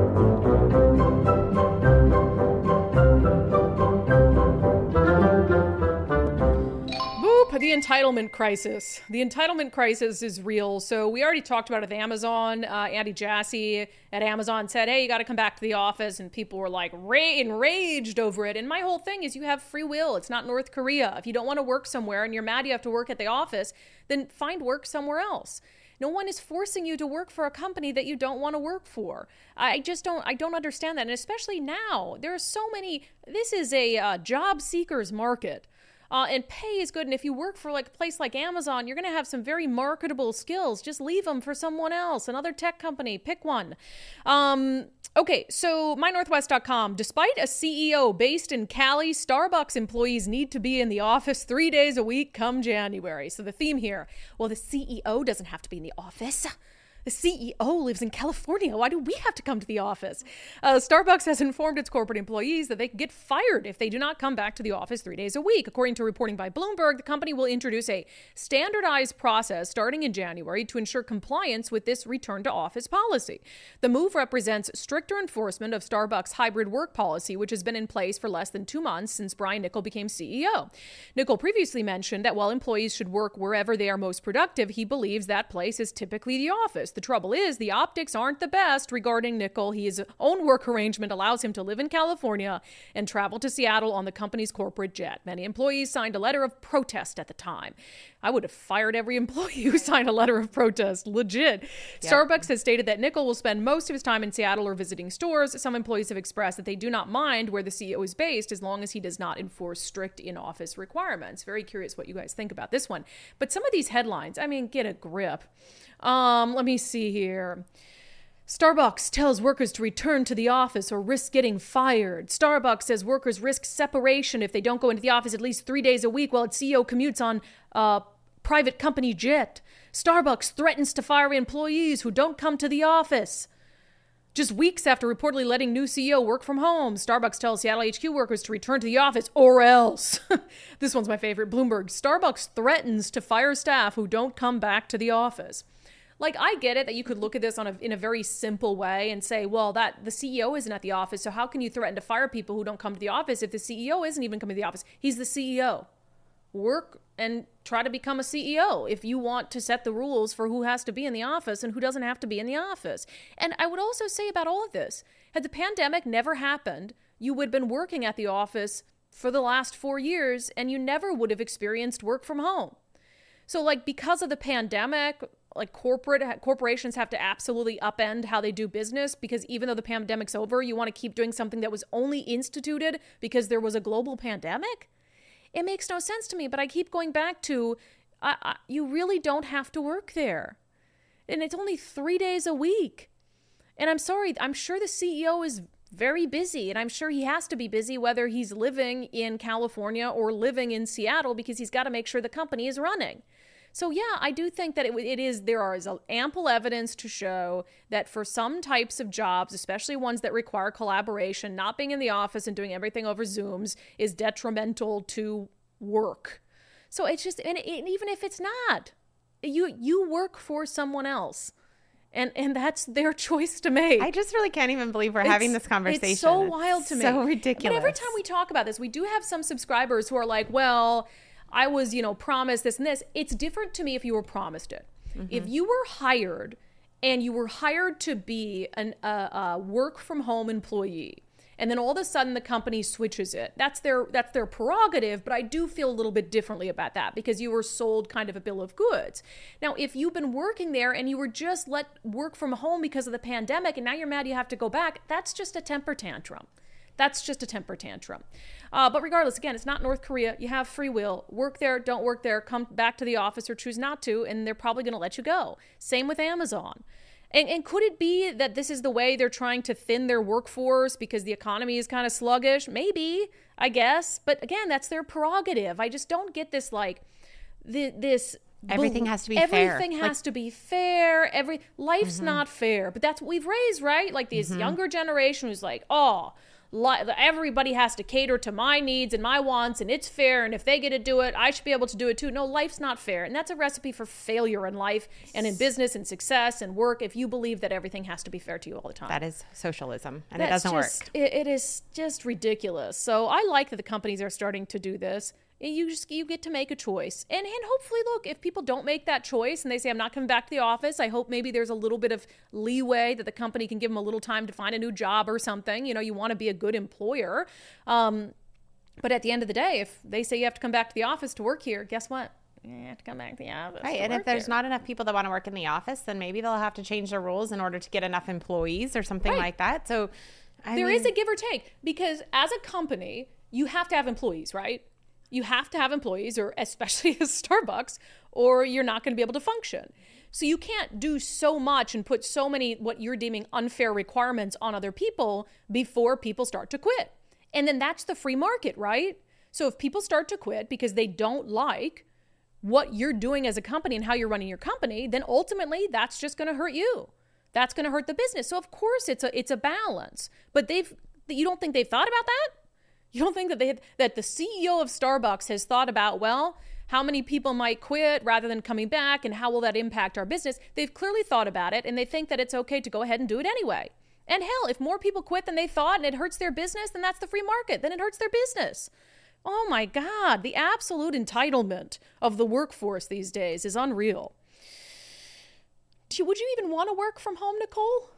The entitlement crisis. The entitlement crisis is real. So we already talked about it with Amazon. Andy Jassy at Amazon said, hey, you got to come back to the office. And people were like enraged over it. And my whole thing is you have free will. It's not North Korea. If you don't want to work somewhere and you're mad you have to work at the office, then find work somewhere else. No one is forcing you to work for a company that you don't want to work for. I don't understand that. And especially now, there are so many, this is a job seekers market. And pay is good. And if you work for like a place like Amazon, you're going to have some very marketable skills. Just leave them for someone else, another tech company. Pick one. Okay, so mynorthwest.com. Despite a CEO based in Cali, Starbucks employees need to be in the office 3 days a week come January. So the theme here, well, the CEO doesn't have to be in the office. The CEO lives in California. Why do we have to come to the office? Starbucks has informed its corporate employees that they can get fired if they do not come back to the office 3 days a week. According to reporting by Bloomberg, the company will introduce a standardized process starting in January to ensure compliance with this return to office policy. The move represents stricter enforcement of Starbucks' hybrid work policy, which has been in place for less than 2 months since Brian Niccol became CEO. Niccol previously mentioned that while employees should work wherever they are most productive, he believes that place is typically the office. The trouble is, the optics aren't the best regarding Niccol. His own work arrangement allows him to live in California and travel to Seattle on the company's corporate jet. Many employees signed a letter of protest at the time. I would have fired every employee who signed a letter of protest. Legit. Yep. Starbucks has stated that Niccol will spend most of his time in Seattle or visiting stores. Some employees have expressed that they do not mind where the CEO is based as long as he does not enforce strict in-office requirements. Very curious what you guys think about this one. But some of these headlines, I mean, get a grip. Let me see here. Starbucks tells workers to return to the office or risk getting fired. Starbucks says workers risk separation if they don't go into the office at least 3 days a week while its CEO commutes on a private company jet. Starbucks threatens to fire employees who don't come to the office. Just weeks after reportedly letting new CEO work from home, Starbucks tells Seattle HQ workers to return to the office or else. This one's my favorite. Bloomberg. Starbucks threatens to fire staff who don't come back to the office. Like, I get it that you could look at this in a very simple way and say, well, that the CEO isn't at the office, so how can you threaten to fire people who don't come to the office if the CEO isn't even coming to the office? He's the CEO. Work and try to become a CEO if you want to set the rules for who has to be in the office and who doesn't have to be in the office. And I would also say about all of this, had the pandemic never happened, you would have been working at the office for the last 4 years and you never would have experienced work from home. So like because of the pandemic, like corporations have to absolutely upend how they do business because even though the pandemic's over, you want to keep doing something that was only instituted because there was a global pandemic? It makes no sense to me, but I keep going back to you really don't have to work there. And it's only 3 days a week. And I'm sorry, I'm sure the CEO is very busy, and I'm sure he has to be busy whether he's living in California or living in Seattle because he's got to make sure the company is running. So yeah, I do think that there is ample evidence to show that for some types of jobs, especially ones that require collaboration, not being in the office and doing everything over Zooms is detrimental to work. So it's just, and even if it's not, you work for someone else. And that's their choice to make. I just really can't even believe we're having this conversation. It's so wild to me. So ridiculous. But every time we talk about this, we do have some subscribers who are like, well, I was, promised this and this. It's different to me if you were promised it. Mm-hmm. If you were hired and you were hired to be a work from home employee, and then all of a sudden the company switches it, that's their prerogative, but I do feel a little bit differently about that because you were sold kind of a bill of goods. Now, if you've been working there and you were just let work from home because of the pandemic and now you're mad you have to go back, that's just a temper tantrum. That's just a temper tantrum. But regardless, again, it's not North Korea. You have free will. Work there, don't work there, come back to the office or choose not to, and they're probably going to let you go. Same with Amazon. And could it be that this is the way they're trying to thin their workforce because the economy is kind of sluggish? Maybe, I guess. But again, that's their prerogative. I just don't get this everything has to be fair. Everything has to be fair. Life's not fair. But that's what we've raised, right? Like this younger generation who's like, oh, everybody has to cater to my needs and my wants, and it's fair, and if they get to do it, I should be able to do it too. No, life's not fair. And that's a recipe for failure in life and in business and success and work if you believe that everything has to be fair to you all the time. That is socialism, and it doesn't work. It is just ridiculous. So I like that the companies are starting to do this. You get to make a choice. And hopefully, look, if people don't make that choice and they say, I'm not coming back to the office, I hope maybe there's a little bit of leeway that the company can give them a little time to find a new job or something. You know, you want to be a good employer. But at the end of the day, if they say you have to come back to the office to work here, guess what? You have to come back to the office. Right. And if there's not enough people that want to work in the office, then maybe they'll have to change their rules in order to get enough employees or something like that. So there is a give or take, because as a company, you have to have employees, right? You have to have employees, or especially as Starbucks, or you're not going to be able to function. So you can't do so much and put so many what you're deeming unfair requirements on other people before people start to quit. And then that's the free market, right? So if people start to quit because they don't like what you're doing as a company and how you're running your company, then ultimately that's just going to hurt you. That's going to hurt the business. So of course it's a balance. But you don't think they've thought about that? You don't think that the CEO of Starbucks has thought about, well, how many people might quit rather than coming back, and how will that impact our business? They've clearly thought about it, and they think that it's okay to go ahead and do it anyway. And hell, if more people quit than they thought and it hurts their business, then that's the free market. Then it hurts their business. Oh my God, the absolute entitlement of the workforce these days is unreal. Would you even want to work from home, Nicole?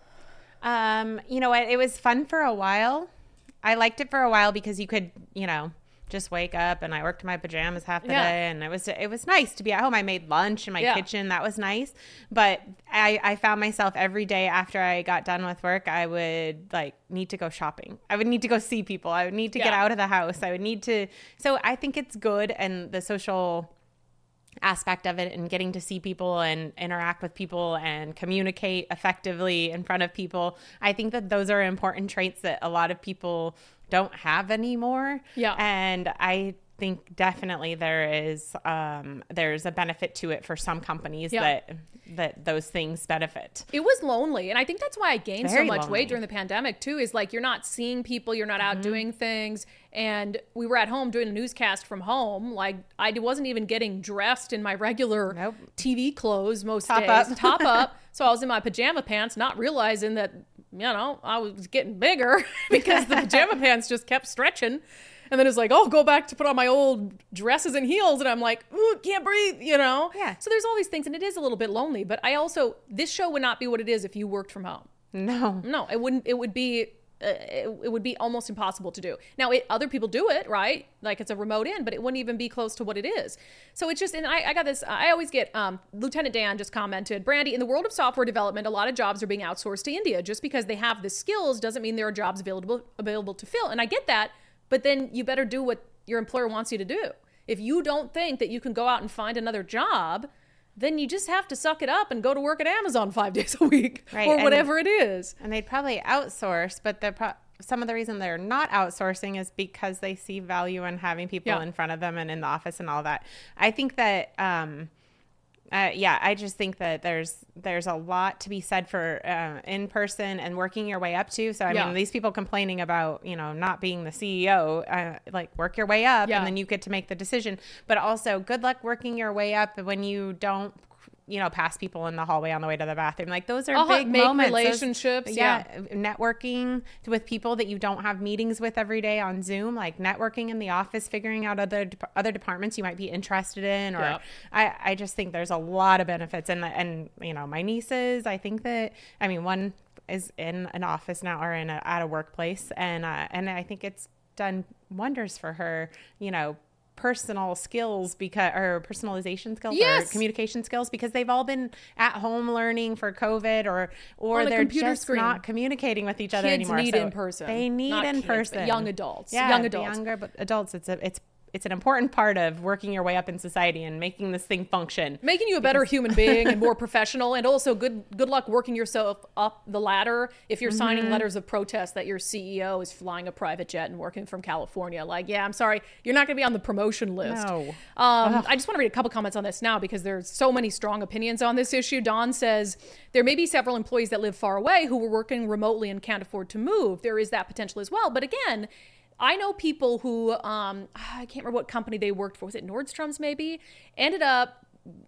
You know what? It was fun for a while. I liked it for a while because you could, just wake up, and I worked in my pajamas half the day, and it was nice to be at home. I made lunch in my kitchen. That was nice. But I found myself every day after I got done with work, I would need to go shopping. I would need to go see people. I would need to get out of the house. I would need to. So I think it's good, and the social aspect of it, and getting to see people and interact with people and communicate effectively in front of people. I think that those are important traits that a lot of people don't have anymore. Yeah. And I think definitely there's a benefit to it for some companies that those things benefit. It was lonely. And I think that's why I gained so much weight during the pandemic too, is you're not seeing people, you're not out doing things. And we were at home doing a newscast from home. I wasn't even getting dressed in my regular TV clothes most days. Top up. So I was in my pajama pants, not realizing that, I was getting bigger because the pajama pants just kept stretching. And then it's go back to put on my old dresses and heels. And I'm like, ooh, can't breathe, Yeah. So there's all these things. And it is a little bit lonely. But this show would not be what it is if you worked from home. No, it wouldn't. It would be almost impossible to do. Now, other people do it, right? It's a remote in, but it wouldn't even be close to what it is. So it's just, and I got this, I always get, Lieutenant Dan just commented, Brandy, in the world of software development, a lot of jobs are being outsourced to India. Just because they have the skills doesn't mean there are jobs available to fill. And I get that. But then you better do what your employer wants you to do. If you don't think that you can go out and find another job, then you just have to suck it up and go to work at Amazon 5 days a week, or whatever it is. And they'd probably outsource, but some of the reason they're not outsourcing is because they see value in having people in front of them and in the office and all that. I think that I just think that there's a lot to be said for in person and working your way up to. So I mean, these people complaining about not being the CEO, work your way up and then you get to make the decision. But also, good luck working your way up when you don't pass people in the hallway on the way to the bathroom. Those are big moments. Relationships. Networking with people that you don't have meetings with every day on Zoom, networking in the office, figuring out other departments you might be interested in. Or I just think there's a lot of benefits. And my nieces, I think that, one is in an office now or at a workplace. And I think it's done wonders for her, personal skills or personalization skills or communication skills, because they've all been at home learning for COVID or they're just not communicating with each other anymore. Kids need in person. They need in person. Young adults. Young adults. Younger adults. it's an important part of working your way up in society and making this thing function. Making you a better human being and more professional, and also good luck working yourself up the ladder if you're signing letters of protest that your CEO is flying a private jet and working from California. Like, yeah, I'm sorry, you're not going to be on the promotion list. No. I just want to read a couple comments on this now because there's so many strong opinions on this issue. Don says, there may be several employees that live far away who were working remotely and can't afford to move. There is that potential as well. But again, I know people who, I can't remember what company they worked for. Was it Nordstrom's maybe? Ended up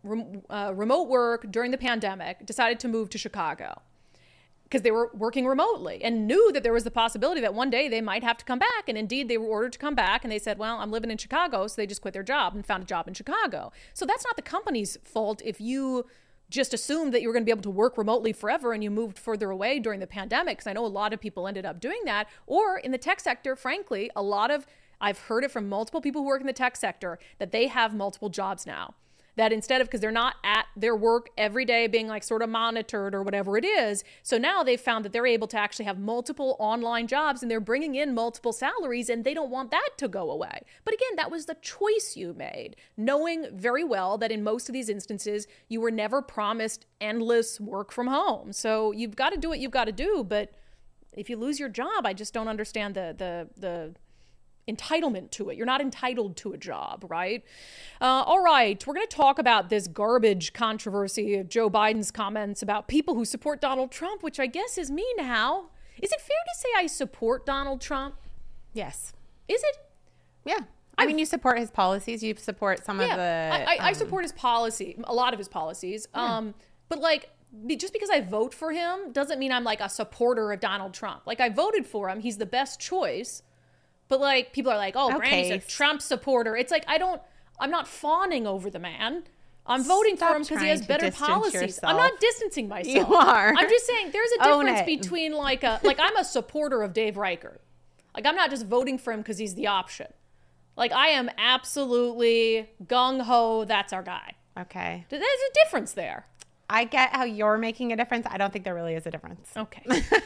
remote work during the pandemic, decided to move to Chicago because they were working remotely and knew that there was the possibility that one day they might have to come back. And indeed, they were ordered to come back. And they said, well, I'm living in Chicago. So they just quit their job and found a job in Chicago. So that's not the company's fault if you just assumed that you were going to be able to work remotely forever and you moved further away during the pandemic. Because I know a lot of people ended up doing that. Or in the tech sector, frankly, I've heard it from multiple people who work in the tech sector that they have multiple jobs now. That instead of, because they're not at their work every day being like sort of monitored or whatever it is. So now they've found that they're able to actually have multiple online jobs and they're bringing in multiple salaries and they don't want that to go away. But again, that was the choice you made, knowing very well that in most of these instances, you were never promised endless work from home. So you've got to do what you've got to do. But if you lose your job, I just don't understand the entitlement to it. You're not entitled to a job, right? All right, we're going to talk about this garbage controversy of Joe Biden's comments about people who support Donald Trump, which I guess is me now. Is it fair to say I support Donald Trump? Yes. Is it? Yeah. I mean, you support his policies. You support some of the... I support his policy, a lot of his policies. But like, just because I vote for him doesn't mean I'm like a supporter of Donald Trump. Like, I voted for him. He's the best choice. But like, people are like, oh, Brandy's a Trump supporter. It's like, I'm not fawning over the man. I'm voting for him because he has better policies. Yourself. I'm not distancing myself. You are. I'm just saying there's a difference between like I'm a supporter of Dave Reichert. Like, I'm not just voting for him because he's the option. Like, I am absolutely gung-ho, that's our guy. Okay. There's a difference there. I get how you're making a difference. I don't think there really is a difference. Okay.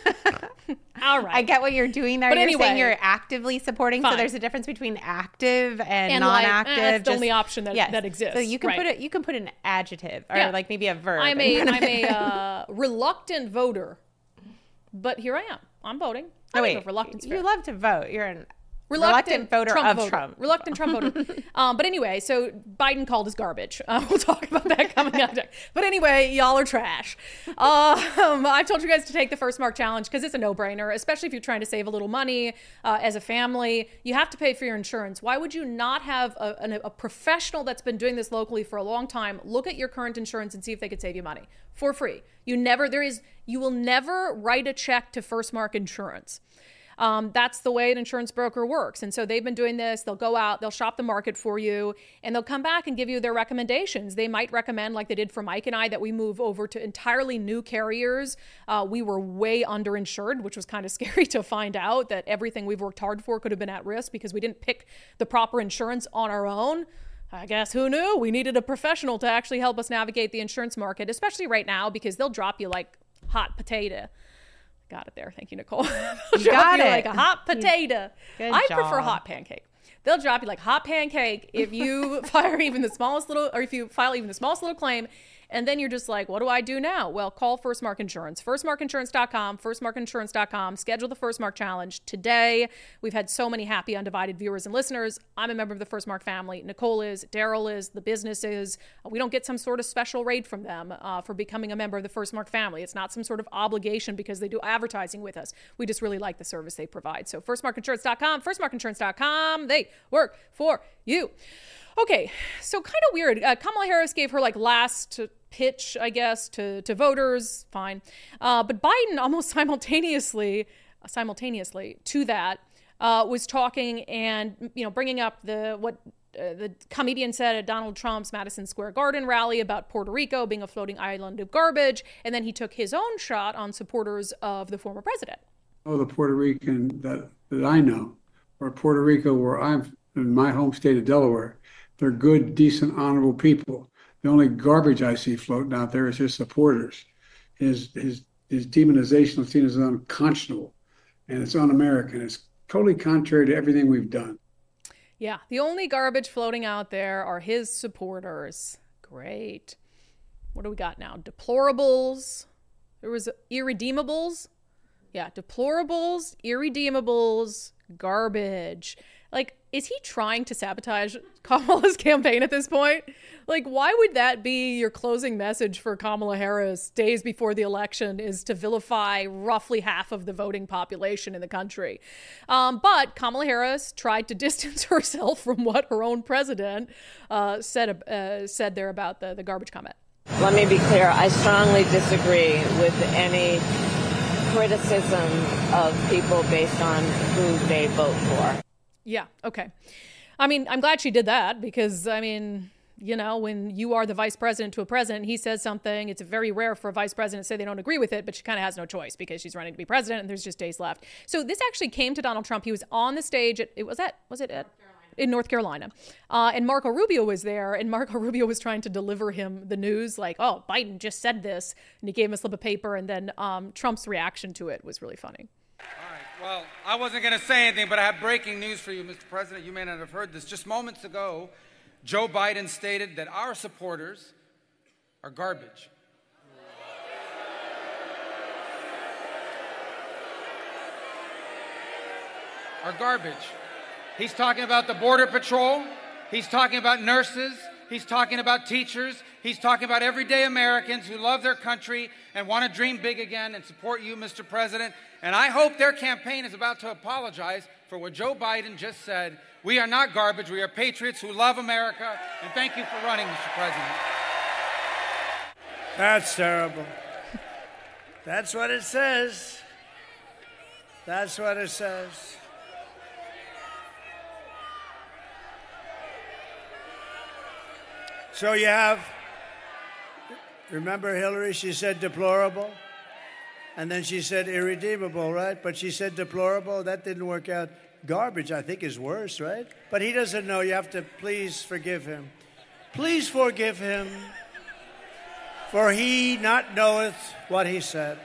All right. I get what you're doing there. But you're anyway, saying you're actively supporting. fine. So there's a difference between active and non-active. That's the only option that exists. So you can you can put an adjective or like maybe a verb. I'm a reluctant voter, but here I am. I'm voting. You love to vote. You're an reluctant voter of Trump. Reluctant Trump voter. But anyway, so Biden called us garbage. We'll talk about that coming up next. But anyway, y'all are trash. I've told you guys to take the First Mark Challenge because it's a no-brainer, especially if you're trying to save a little money as a family. You have to pay for your insurance. Why would you not have a professional that's been doing this locally for a long time look at your current insurance and see if they could save you money for free? You will never write a check to First Mark Insurance. That's the way an insurance broker works. And so they've been doing this. They'll go out, they'll shop the market for you, and they'll come back and give you their recommendations. They might recommend, like they did for Mike and I, that we move over to entirely new carriers. We were way underinsured, which was kind of scary to find out that everything we've worked hard for could have been at risk because we didn't pick the proper insurance on our own. I guess who knew? We needed a professional to actually help us navigate the insurance market, especially right now because they'll drop you like hot potato. Got it there. Thank you, Nicole. They'll drop you like a hot potato. I prefer hot pancake. They'll drop you like hot pancake if you file even the smallest little claim. And then you're just like, what do I do now? Well, call First Mark Insurance. FirstMarkInsurance.com, FirstMarkInsurance.com. Schedule the First Mark Challenge today. We've had so many happy, undivided viewers and listeners. I'm a member of the First Mark family. Nicole is, Daryl is, the business is. We don't get some sort of special rate from them for becoming a member of the First Mark family. It's not some sort of obligation because they do advertising with us. We just really like the service they provide. So FirstMarkInsurance.com, FirstMarkInsurance.com. They work for you. Okay, so kind of weird. Kamala Harris gave her like last pitch, I guess, to voters. Fine. But Biden almost simultaneously to that was talking and, bringing up what the comedian said at Donald Trump's Madison Square Garden rally about Puerto Rico being a floating island of garbage. And then he took his own shot on supporters of the former president. Oh, the Puerto Rican that I know, or Puerto Rico, where I'm in my home state of Delaware, they're good, decent, honorable people. The only garbage I see floating out there is his supporters. His demonization of Tina is unconscionable, and it's un-American. It's totally contrary to everything we've done. Yeah, the only garbage floating out there are his supporters. Great. What do we got now? Deplorables. There was irredeemables. Yeah, deplorables, irredeemables, garbage. Like, is he trying to sabotage Kamala's campaign at this point? Like, why would that be your closing message for Kamala Harris days before the election, is to vilify roughly half of the voting population in the country? But Kamala Harris tried to distance herself from what her own president said there about the garbage comment. Let me be clear. I strongly disagree with any criticism of people based on who they vote for. Yeah, okay. I mean, I'm glad she did that because, I mean, you know, when you are the vice president to a president, he says something, it's very rare for a vice president to say they don't agree with it, but she kind of has no choice because she's running to be president and there's just days left. So this actually came to Donald Trump. He was on the stage in North Carolina. And Marco Rubio was there, and Marco Rubio was trying to deliver him the news like, oh, Biden just said this, and he gave him a slip of paper, and then Trump's reaction to it was really funny. All right. Well, I wasn't going to say anything, but I have breaking news for you, Mr. President. You may not have heard this. Just moments ago, Joe Biden stated that our supporters are garbage. Are garbage. He's talking about the Border Patrol. He's talking about nurses. He's talking about teachers. He's talking about everyday Americans who love their country and want to dream big again and support you, Mr. President. And I hope their campaign is about to apologize for what Joe Biden just said. We are not garbage. We are patriots who love America. And thank you for running, Mr. President. That's terrible. That's what it says. That's what it says. So you have, remember Hillary, she said deplorable, and then she said irredeemable, right? But she said deplorable, that didn't work out. Garbage, I think, is worse, right? But he doesn't know, you have to please forgive him. Please forgive him, for he not knoweth what he said.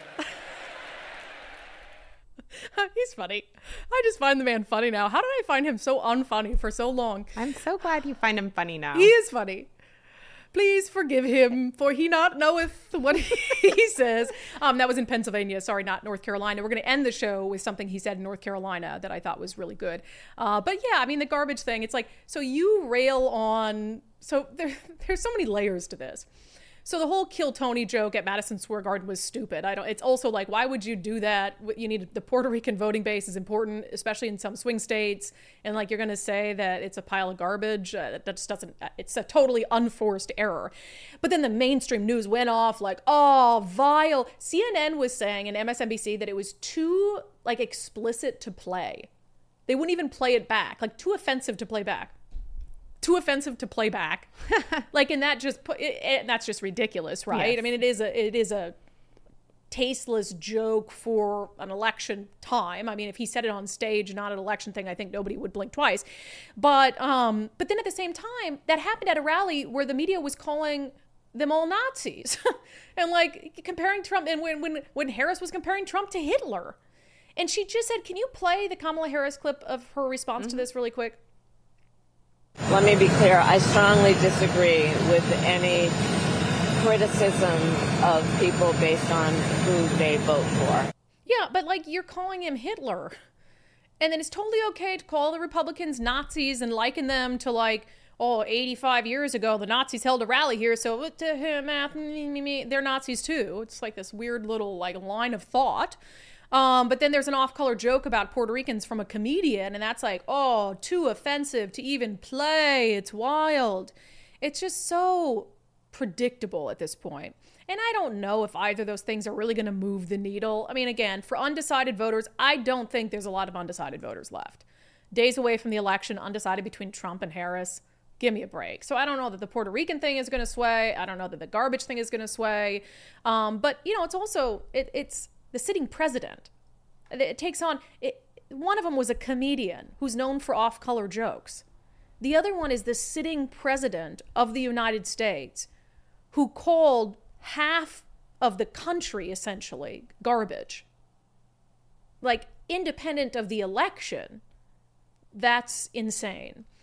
He's funny. I just find the man funny now. How did I find him so unfunny for so long? I'm so glad you find him funny now. He is funny. Please forgive him, for he not knoweth what he says. That was in Pennsylvania. Sorry, not North Carolina. We're going to end the show with something he said in North Carolina that I thought was really good. But yeah, I mean, the garbage thing, it's like, so you rail on, so there's so many layers to this. So the whole Kill Tony joke at Madison Square Garden was stupid. It's also like, why would you do that? You need, the Puerto Rican voting base is important, especially in some swing states. And like, you're going to say that it's a pile of garbage. That just doesn't, it's a totally unforced error. But then the mainstream news went off like, oh, vile. CNN was saying, and MSNBC, that it was too like explicit to play. They wouldn't even play it back, like too offensive to play back. Too offensive to play back. Like, and that just that's just ridiculous, right? Yes. I mean, it is a tasteless joke for an election time. I mean, if he said it on stage, not an election thing, I think nobody would blink twice. But then at the same time, that happened at a rally where the media was calling them all Nazis and like comparing Trump, and when Harris was comparing Trump to Hitler. And she just said, can you play the Kamala Harris clip of her response to this really quick? Let me be clear. I strongly disagree with any criticism of people based on who they vote for. Yeah, but like, you're calling him Hitler. And then it's totally okay to call the Republicans Nazis and liken them to like, oh, 85 years ago, the Nazis held a rally here, so they're Nazis too. It's like this weird little like line of thought. But then there's an off-color joke about Puerto Ricans from a comedian, and that's like, oh, too offensive to even play. It's wild. It's just so predictable at this point. And I don't know if either of those things are really going to move the needle. I mean, again, for undecided voters, I don't think there's a lot of undecided voters left. Days away from the election, undecided between Trump and Harris. Give me a break. So I don't know that the Puerto Rican thing is going to sway. I don't know that the garbage thing is going to sway. But, you know, it's also, it's the sitting president. It takes on, one of them was a comedian who's known for off-color jokes. The other one is the sitting president of the United States who called half of the country, essentially, garbage. Like, independent of the election, that's insane.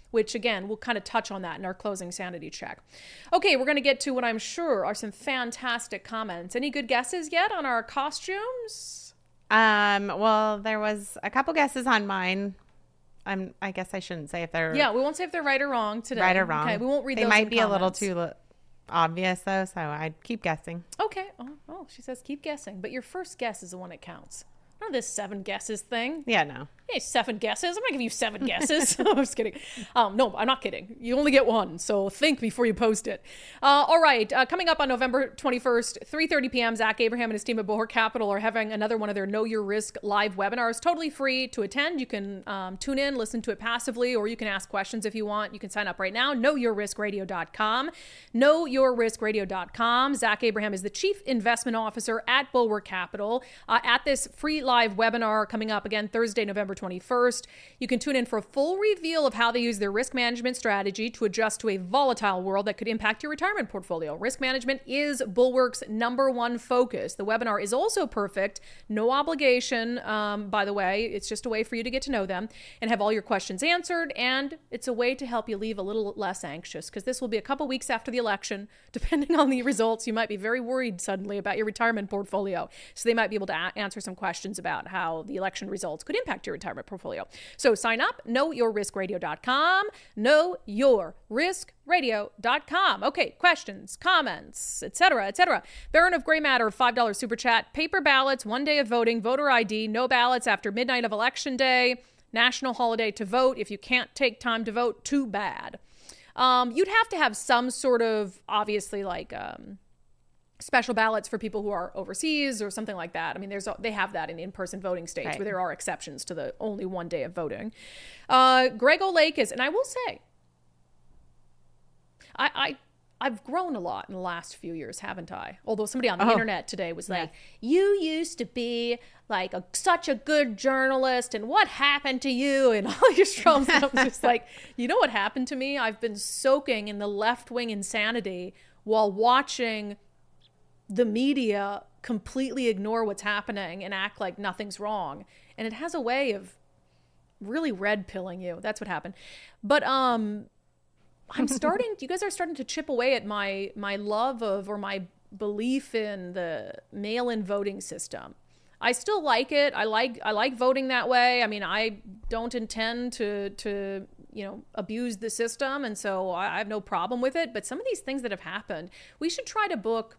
which again, we'll kind of touch on that in our closing sanity check. Okay, we're going to get to what I'm sure are some fantastic comments. Any good guesses yet on our costumes? Well, there was a couple guesses on mine. I guess I shouldn't say if they're... Yeah, we won't say if they're right or wrong today. Right or wrong. Okay, we won't read those. They might be comments. A little too obvious, though, so I'd keep guessing. Okay. Oh, she says keep guessing. But your first guess is the one that counts. Not this 7 guesses thing. Yeah, no. Hey, 7 guesses. I'm not giving you 7 guesses. I'm just kidding. No, I'm not kidding. You only get one, so think before you post it. All right, coming up on November 21st, 3:30 p.m., Zach Abraham and his team at Bulwark Capital are having another one of their Know Your Risk live webinars. Totally free to attend. You can tune in, listen to it passively, or you can ask questions if you want. You can sign up right now. KnowYourRiskRadio.com. KnowYourRiskRadio.com. Zach Abraham is the Chief Investment Officer at Bulwark Capital. At this free live webinar coming up again Thursday, November 21st. You can tune in for a full reveal of how they use their risk management strategy to adjust to a volatile world that could impact your retirement portfolio. Risk management is Bulwark's #1 focus. The webinar is also perfect. No obligation, by the way. It's just a way for you to get to know them and have all your questions answered. And it's a way to help you leave a little less anxious, because this will be a couple weeks after the election. Depending on the results, you might be very worried suddenly about your retirement portfolio. So they might be able to answer some questions about how the election results could impact your retirement portfolio. So sign up, KnowYourRiskRadio.com, KnowYourRiskRadio.com. Okay, questions, comments, etc., etc. Baron of Gray Matter, $5 super chat. Paper ballots, 1 day of voting, voter ID, no ballots after midnight of election day, national holiday to vote. If you can't take time to vote, too bad. You'd have to have some sort of, obviously, like... special ballots for people who are overseas or something like that. I mean, they have that in in-person voting states, right, where there are exceptions to the only 1 day of voting. Greg O'Lakis, and I will say, I've grown a lot in the last few years, haven't I? Although somebody on the internet today was like, you used to be like such a good journalist, and what happened to you and all your struggles. And I'm just like, you know what happened to me? I've been soaking in the left-wing insanity while watching the media completely ignore what's happening and act like nothing's wrong. And it has a way of really red pilling you. That's what happened. But you guys are starting to chip away at my love of, or my belief in, the mail-in voting system. I still like it. I like voting that way. I mean, I don't intend to abuse the system. And so I have no problem with it. But some of these things that have happened, we should try to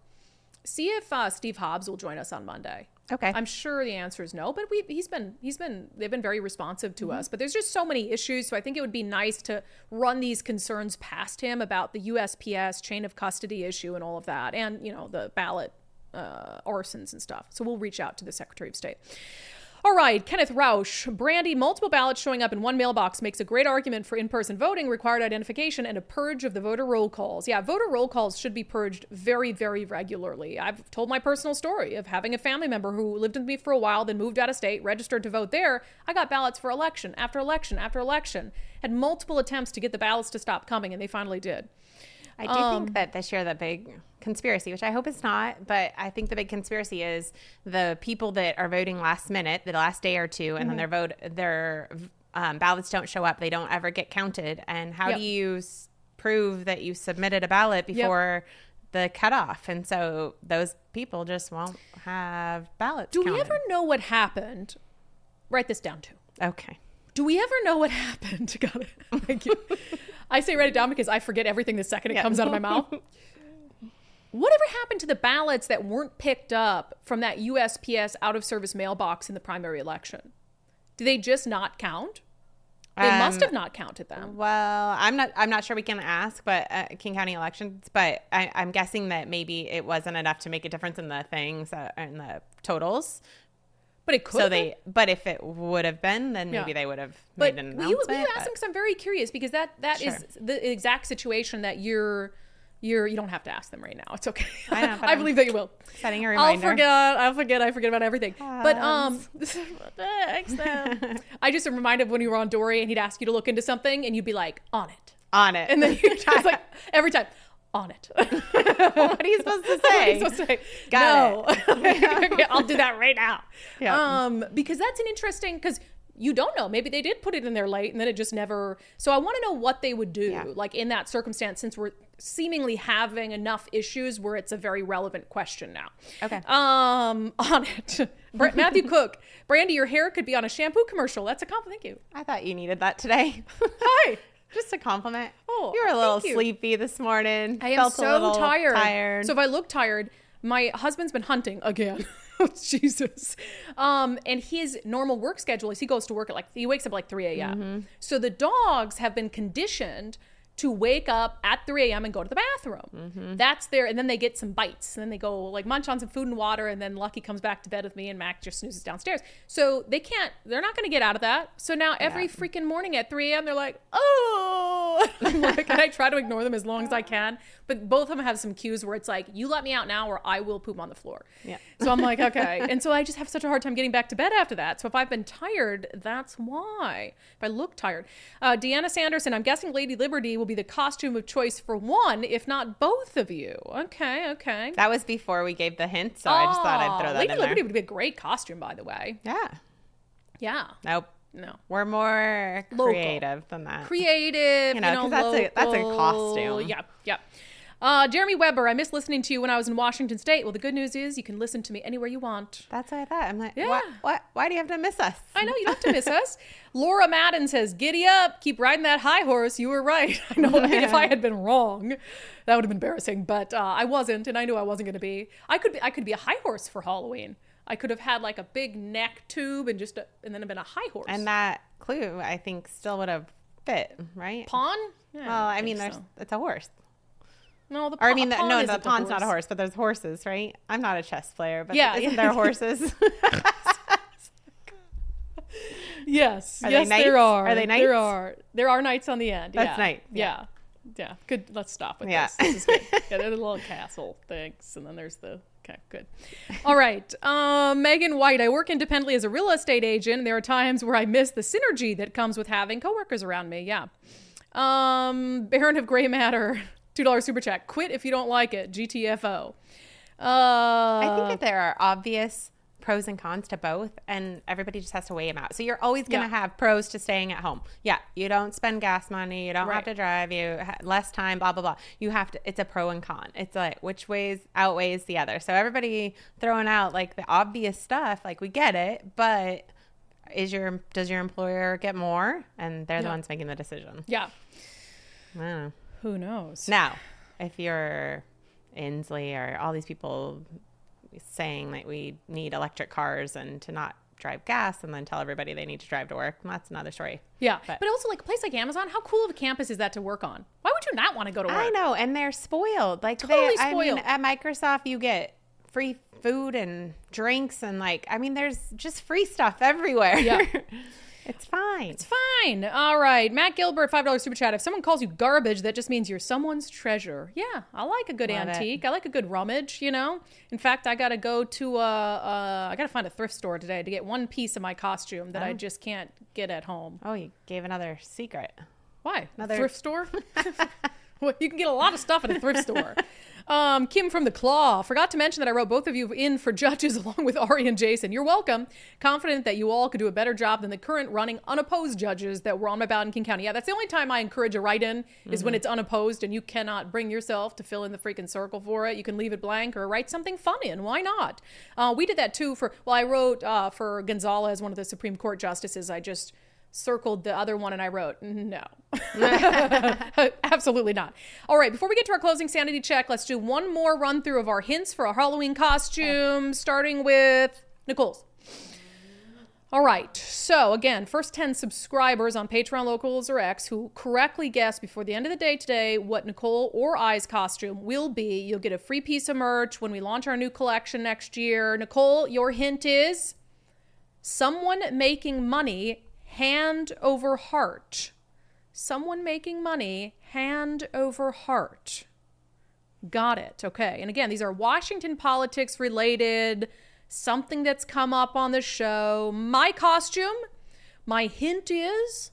see if Steve Hobbs will join us on Monday. Okay. I'm sure the answer is no, but they've been very responsive to us. But there's just so many issues, so I think it would be nice to run these concerns past him about the USPS chain of custody issue and all of that, and the ballot arsons and stuff. So we'll reach out to the Secretary of State. All right, Kenneth Rausch. Brandy, multiple ballots showing up in one mailbox makes a great argument for in-person voting, required identification, and a purge of the voter roll calls. Yeah, voter roll calls should be purged very, very regularly. I've told my personal story of having a family member who lived with me for a while, then moved out of state, registered to vote there. I got ballots for election after election after election. Had multiple attempts to get the ballots to stop coming, and they finally did. I do think that this year the big conspiracy, which I hope it's not, but I think the big conspiracy is the people that are voting last minute, the last day or two, and then their ballots don't show up. They don't ever get counted. And how do you prove that you submitted a ballot before the cutoff? And so those people just won't have ballots counted. We ever know what happened? Write this down too. Okay. Do we ever know what happened? Got it. Thank you. I say write it down because I forget everything the second it comes out of my mouth. Whatever happened to the ballots that weren't picked up from that USPS out-of-service mailbox in the primary election? Do they just not count? They must have not counted them. Well, I'm not sure we can ask, but King County elections. But I'm guessing that maybe it wasn't enough to make a difference in the things in the totals. But it could. But if it would have been, then maybe they would have made an announcement. Will you ask them? Because I'm very curious. Because that is the exact situation that you don't have to ask them right now. It's okay. I know. I believe that you will. Setting a reminder. I forget about everything. But I just am reminded of when you were on Dory and he'd ask you to look into something and you'd be like, on it. And then you just like every time. On it. What are you supposed to say? Got it. Okay, I'll do that right now. Yeah. Because that's an interesting, because you don't know. Maybe they did put it in there late and then it just never. So I want to know what they would do, like in that circumstance, since we're seemingly having enough issues where it's a very relevant question now. Okay. On it. Matthew Cook, Brandy, your hair could be on a shampoo commercial. That's a compliment. Thank you. I thought you needed that today. Hi. Just a compliment. Oh, you were a little you. sleepy this morning. I am Felt so tired. So So if I look tired, my husband's been hunting again. Jesus. And his normal work schedule is he goes to work at he wakes up at 3 a.m. So the dogs have been conditioned to wake up at 3 a.m. and go to the bathroom. That's their, and then they get some bites, and then they go munch on some food and water, and then Lucky comes back to bed with me, and Mac just snoozes downstairs. So they're not going to get out of that. So now every freaking morning at 3 a.m. they're like, oh, and I try to ignore them as long as I can, but both of them have some cues where it's like, you let me out now or I will poop on the floor. Yeah. So I'm like, okay. And so I just have such a hard time getting back to bed after that. So if I've been tired, that's why. If I look tired. Deanna Sanderson, I'm guessing Lady Liberty will be the costume of choice for one, if not both of you. Okay. that was before we gave the hint, so I just thought I'd throw that Lady in Liberty there. would be a great costume, by the way. Yeah. Nope. No. We're more Local. creative than that. Creative, You know, 'cause that's a local. costume. Yeah. Jeremy Weber, I missed listening to you when I was in Washington State. Well, the good news is you can listen to me anywhere you want. That's what I thought. I'm like, Yeah. what? Why do you have to miss us? I know, you don't have to miss us. Laura Madden says, giddy up, keep riding that high horse. You were right. I know, if I had been wrong, that would have been embarrassing, but I wasn't, and I knew I wasn't going to be. I could be a high horse for Halloween. I could have had a big neck tube and and then have been a high horse. And that clue, I think, still would have fit, right? Pawn? Yeah, Well, I mean, it's a horse. No, the Or I mean, pawn no, isn't the pawn's not a horse, but there's horses, right? I'm not a chess player, but isn't there horses? Yes. Are yes, they knights? there are. Are they knights? There are knights on the end. That's yeah. knight. Yeah. Good. Let's stop with Yeah. this. This is good. Yeah, there's a little castle things, and then there's the. Okay, good. All right. Megan White. I work independently as a real estate agent. There are times where I miss the synergy that comes with having coworkers around me. Yeah. Baron of Gray Matter. $2 super chat. Quit if you don't like it. GTFO. I think that there are obvious pros and cons to both, and everybody just has to weigh them out. So you're always going to have pros to staying at home. Yeah, you don't spend gas money. You don't have to drive. You less time. Blah blah blah. You have to. It's a pro and con. It's like which ways outweighs the other. So everybody throwing out the obvious stuff. We get it, but does your employer get more? And they're the ones making the decision. Yeah. I don't know. Who knows? Now, if you're Inslee or all these people saying that we need electric cars and to not drive gas and then tell everybody they need to drive to work, that's another story. Yeah. But also a place like Amazon, how cool of a campus is that to work on? Why would you not want to go to work? I know. And they're spoiled. Totally spoiled. I mean, at Microsoft, you get free food and drinks and there's just free stuff everywhere. Yeah. It's fine. It's fine. All right. Matt Gilbert, $5 super chat. If someone calls you garbage, that just means you're someone's treasure. Yeah. I like a good antique. I like a good rummage, In fact, I got to go to I got to find a thrift store today to get one piece of my costume that I just can't get at home. Oh, you gave another secret. Why? Another thrift store? Well, you can get a lot of stuff at a thrift store. Kim from the Claw. Forgot to mention that I wrote both of you in for judges along with Ari and Jason. You're welcome. Confident that you all could do a better job than the current running unopposed judges that were on my ballot in King County. Yeah, that's the only time I encourage a write-in is when it's unopposed and you cannot bring yourself to fill in the freaking circle for it. You can leave it blank or write something fun in. Why not? We did that too I wrote for Gonzalez, one of the Supreme Court justices. I just circled the other one and I wrote, no. Absolutely not. All right, before we get to our closing sanity check, let's do one more run through of our hints for our Halloween costume, starting with Nicole's. All right, so again, first 10 subscribers on Patreon, Locals, or X who correctly guess before the end of the day today what Nicole or I's costume will be, you'll get a free piece of merch when we launch our new collection next year. Nicole, your hint is someone making money hand over heart. Someone making money hand over heart. Got it. Okay. And again, these are Washington politics related, something that's come up on the show. My costume, my hint is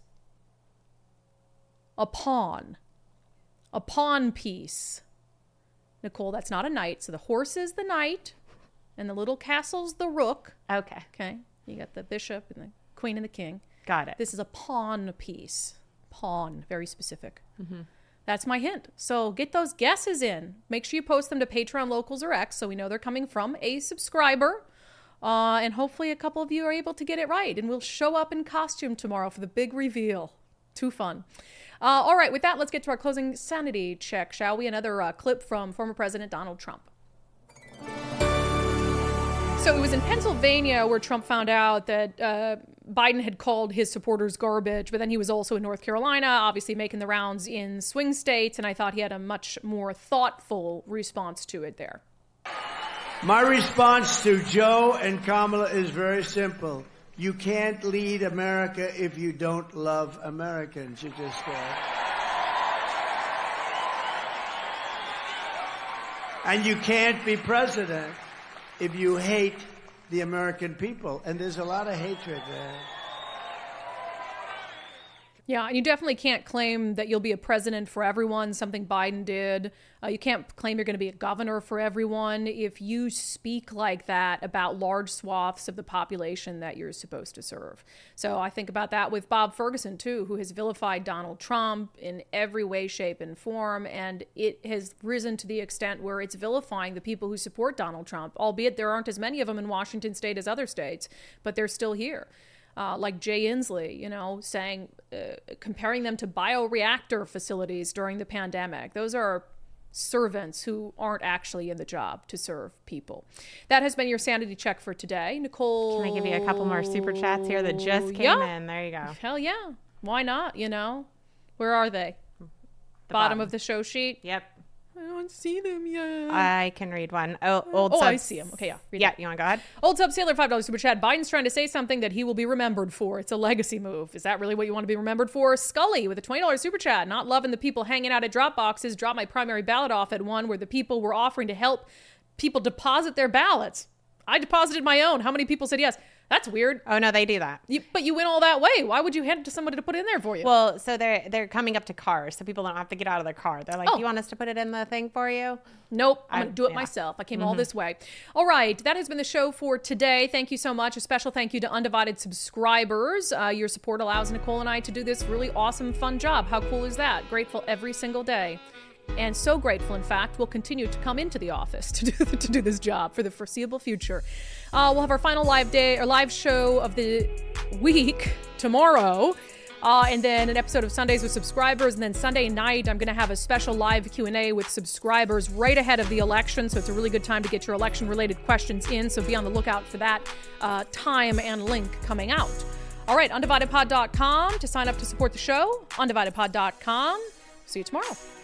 a pawn. A pawn piece. Nicole, that's not a knight. So the horse is the knight and the little castle's the rook. Okay. Okay. You got the bishop and the queen and the king. Got it. This is a pawn piece. Pawn, very specific. That's my hint. So get those guesses in. Make sure you post them to Patreon, Locals, or X so we know they're coming from a subscriber. And hopefully a couple of you are able to get it right. And we'll show up in costume tomorrow for the big reveal. Too fun. All right, with that, let's get to our closing sanity check, shall we? Another clip from former President Donald Trump. So it was in Pennsylvania where Trump found out that Biden had called his supporters garbage, but then he was also in North Carolina, obviously making the rounds in swing states, and I thought he had a much more thoughtful response to it there. My response to Joe and Kamala is very simple. You can't lead America if you don't love Americans. You just and you can't be president if you hate the American people. And there's a lot of hatred there. Yeah, and you definitely can't claim that you'll be a president for everyone, something Biden did. You can't claim you're going to be a governor for everyone if you speak like that about large swaths of the population that you're supposed to serve. So I think about that with Bob Ferguson, too, who has vilified Donald Trump in every way, shape, and form. And it has risen to the extent where it's vilifying the people who support Donald Trump, albeit there aren't as many of them in Washington state as other states, but they're still here. Like Jay Inslee, you know, saying, comparing them to bioreactor facilities during the pandemic. Those are servants who aren't actually in the job to serve people. That has been your sanity check for today. Nicole. Can I give you a couple more super chats here that just came in? There you go. Hell yeah. Why not? You know, where are they? Bottom of the show sheet. Yep. I don't see them yet. I can read one. I see them. Okay, yeah. Yeah, you want to go ahead? Old Sub Sailor, $5 super chat. Biden's trying to say something that he will be remembered for. It's a legacy move. Is that really what you want to be remembered for? Scully with a $20 super chat. Not loving the people hanging out at drop boxes. Dropped my primary ballot off at one where the people were offering to help people deposit their ballots. I deposited my own. How many people said yes? That's weird. Oh, no, they do that. But you went all that way. Why would you hand it to somebody to put it in there for you? Well, so they're coming up to cars, so people don't have to get out of their car. They're like, do you want us to put it in the thing for you? Nope. I'm going to do it myself. I came all this way. All right. That has been the show for today. Thank you so much. A special thank you to Undivided subscribers. Your support allows Nicole and I to do this really awesome, fun job. How cool is that? Grateful every single day. And so grateful, in fact, we'll continue to come into the office to do this job for the foreseeable future. We'll have our final live show of the week tomorrow, and then an episode of Sundays with subscribers. And then Sunday night, I'm going to have a special live Q&A with subscribers right ahead of the election. So it's a really good time to get your election-related questions in. So be on the lookout for that time and link coming out. All right, UndividedPod.com to sign up to support the show. UndividedPod.com. See you tomorrow.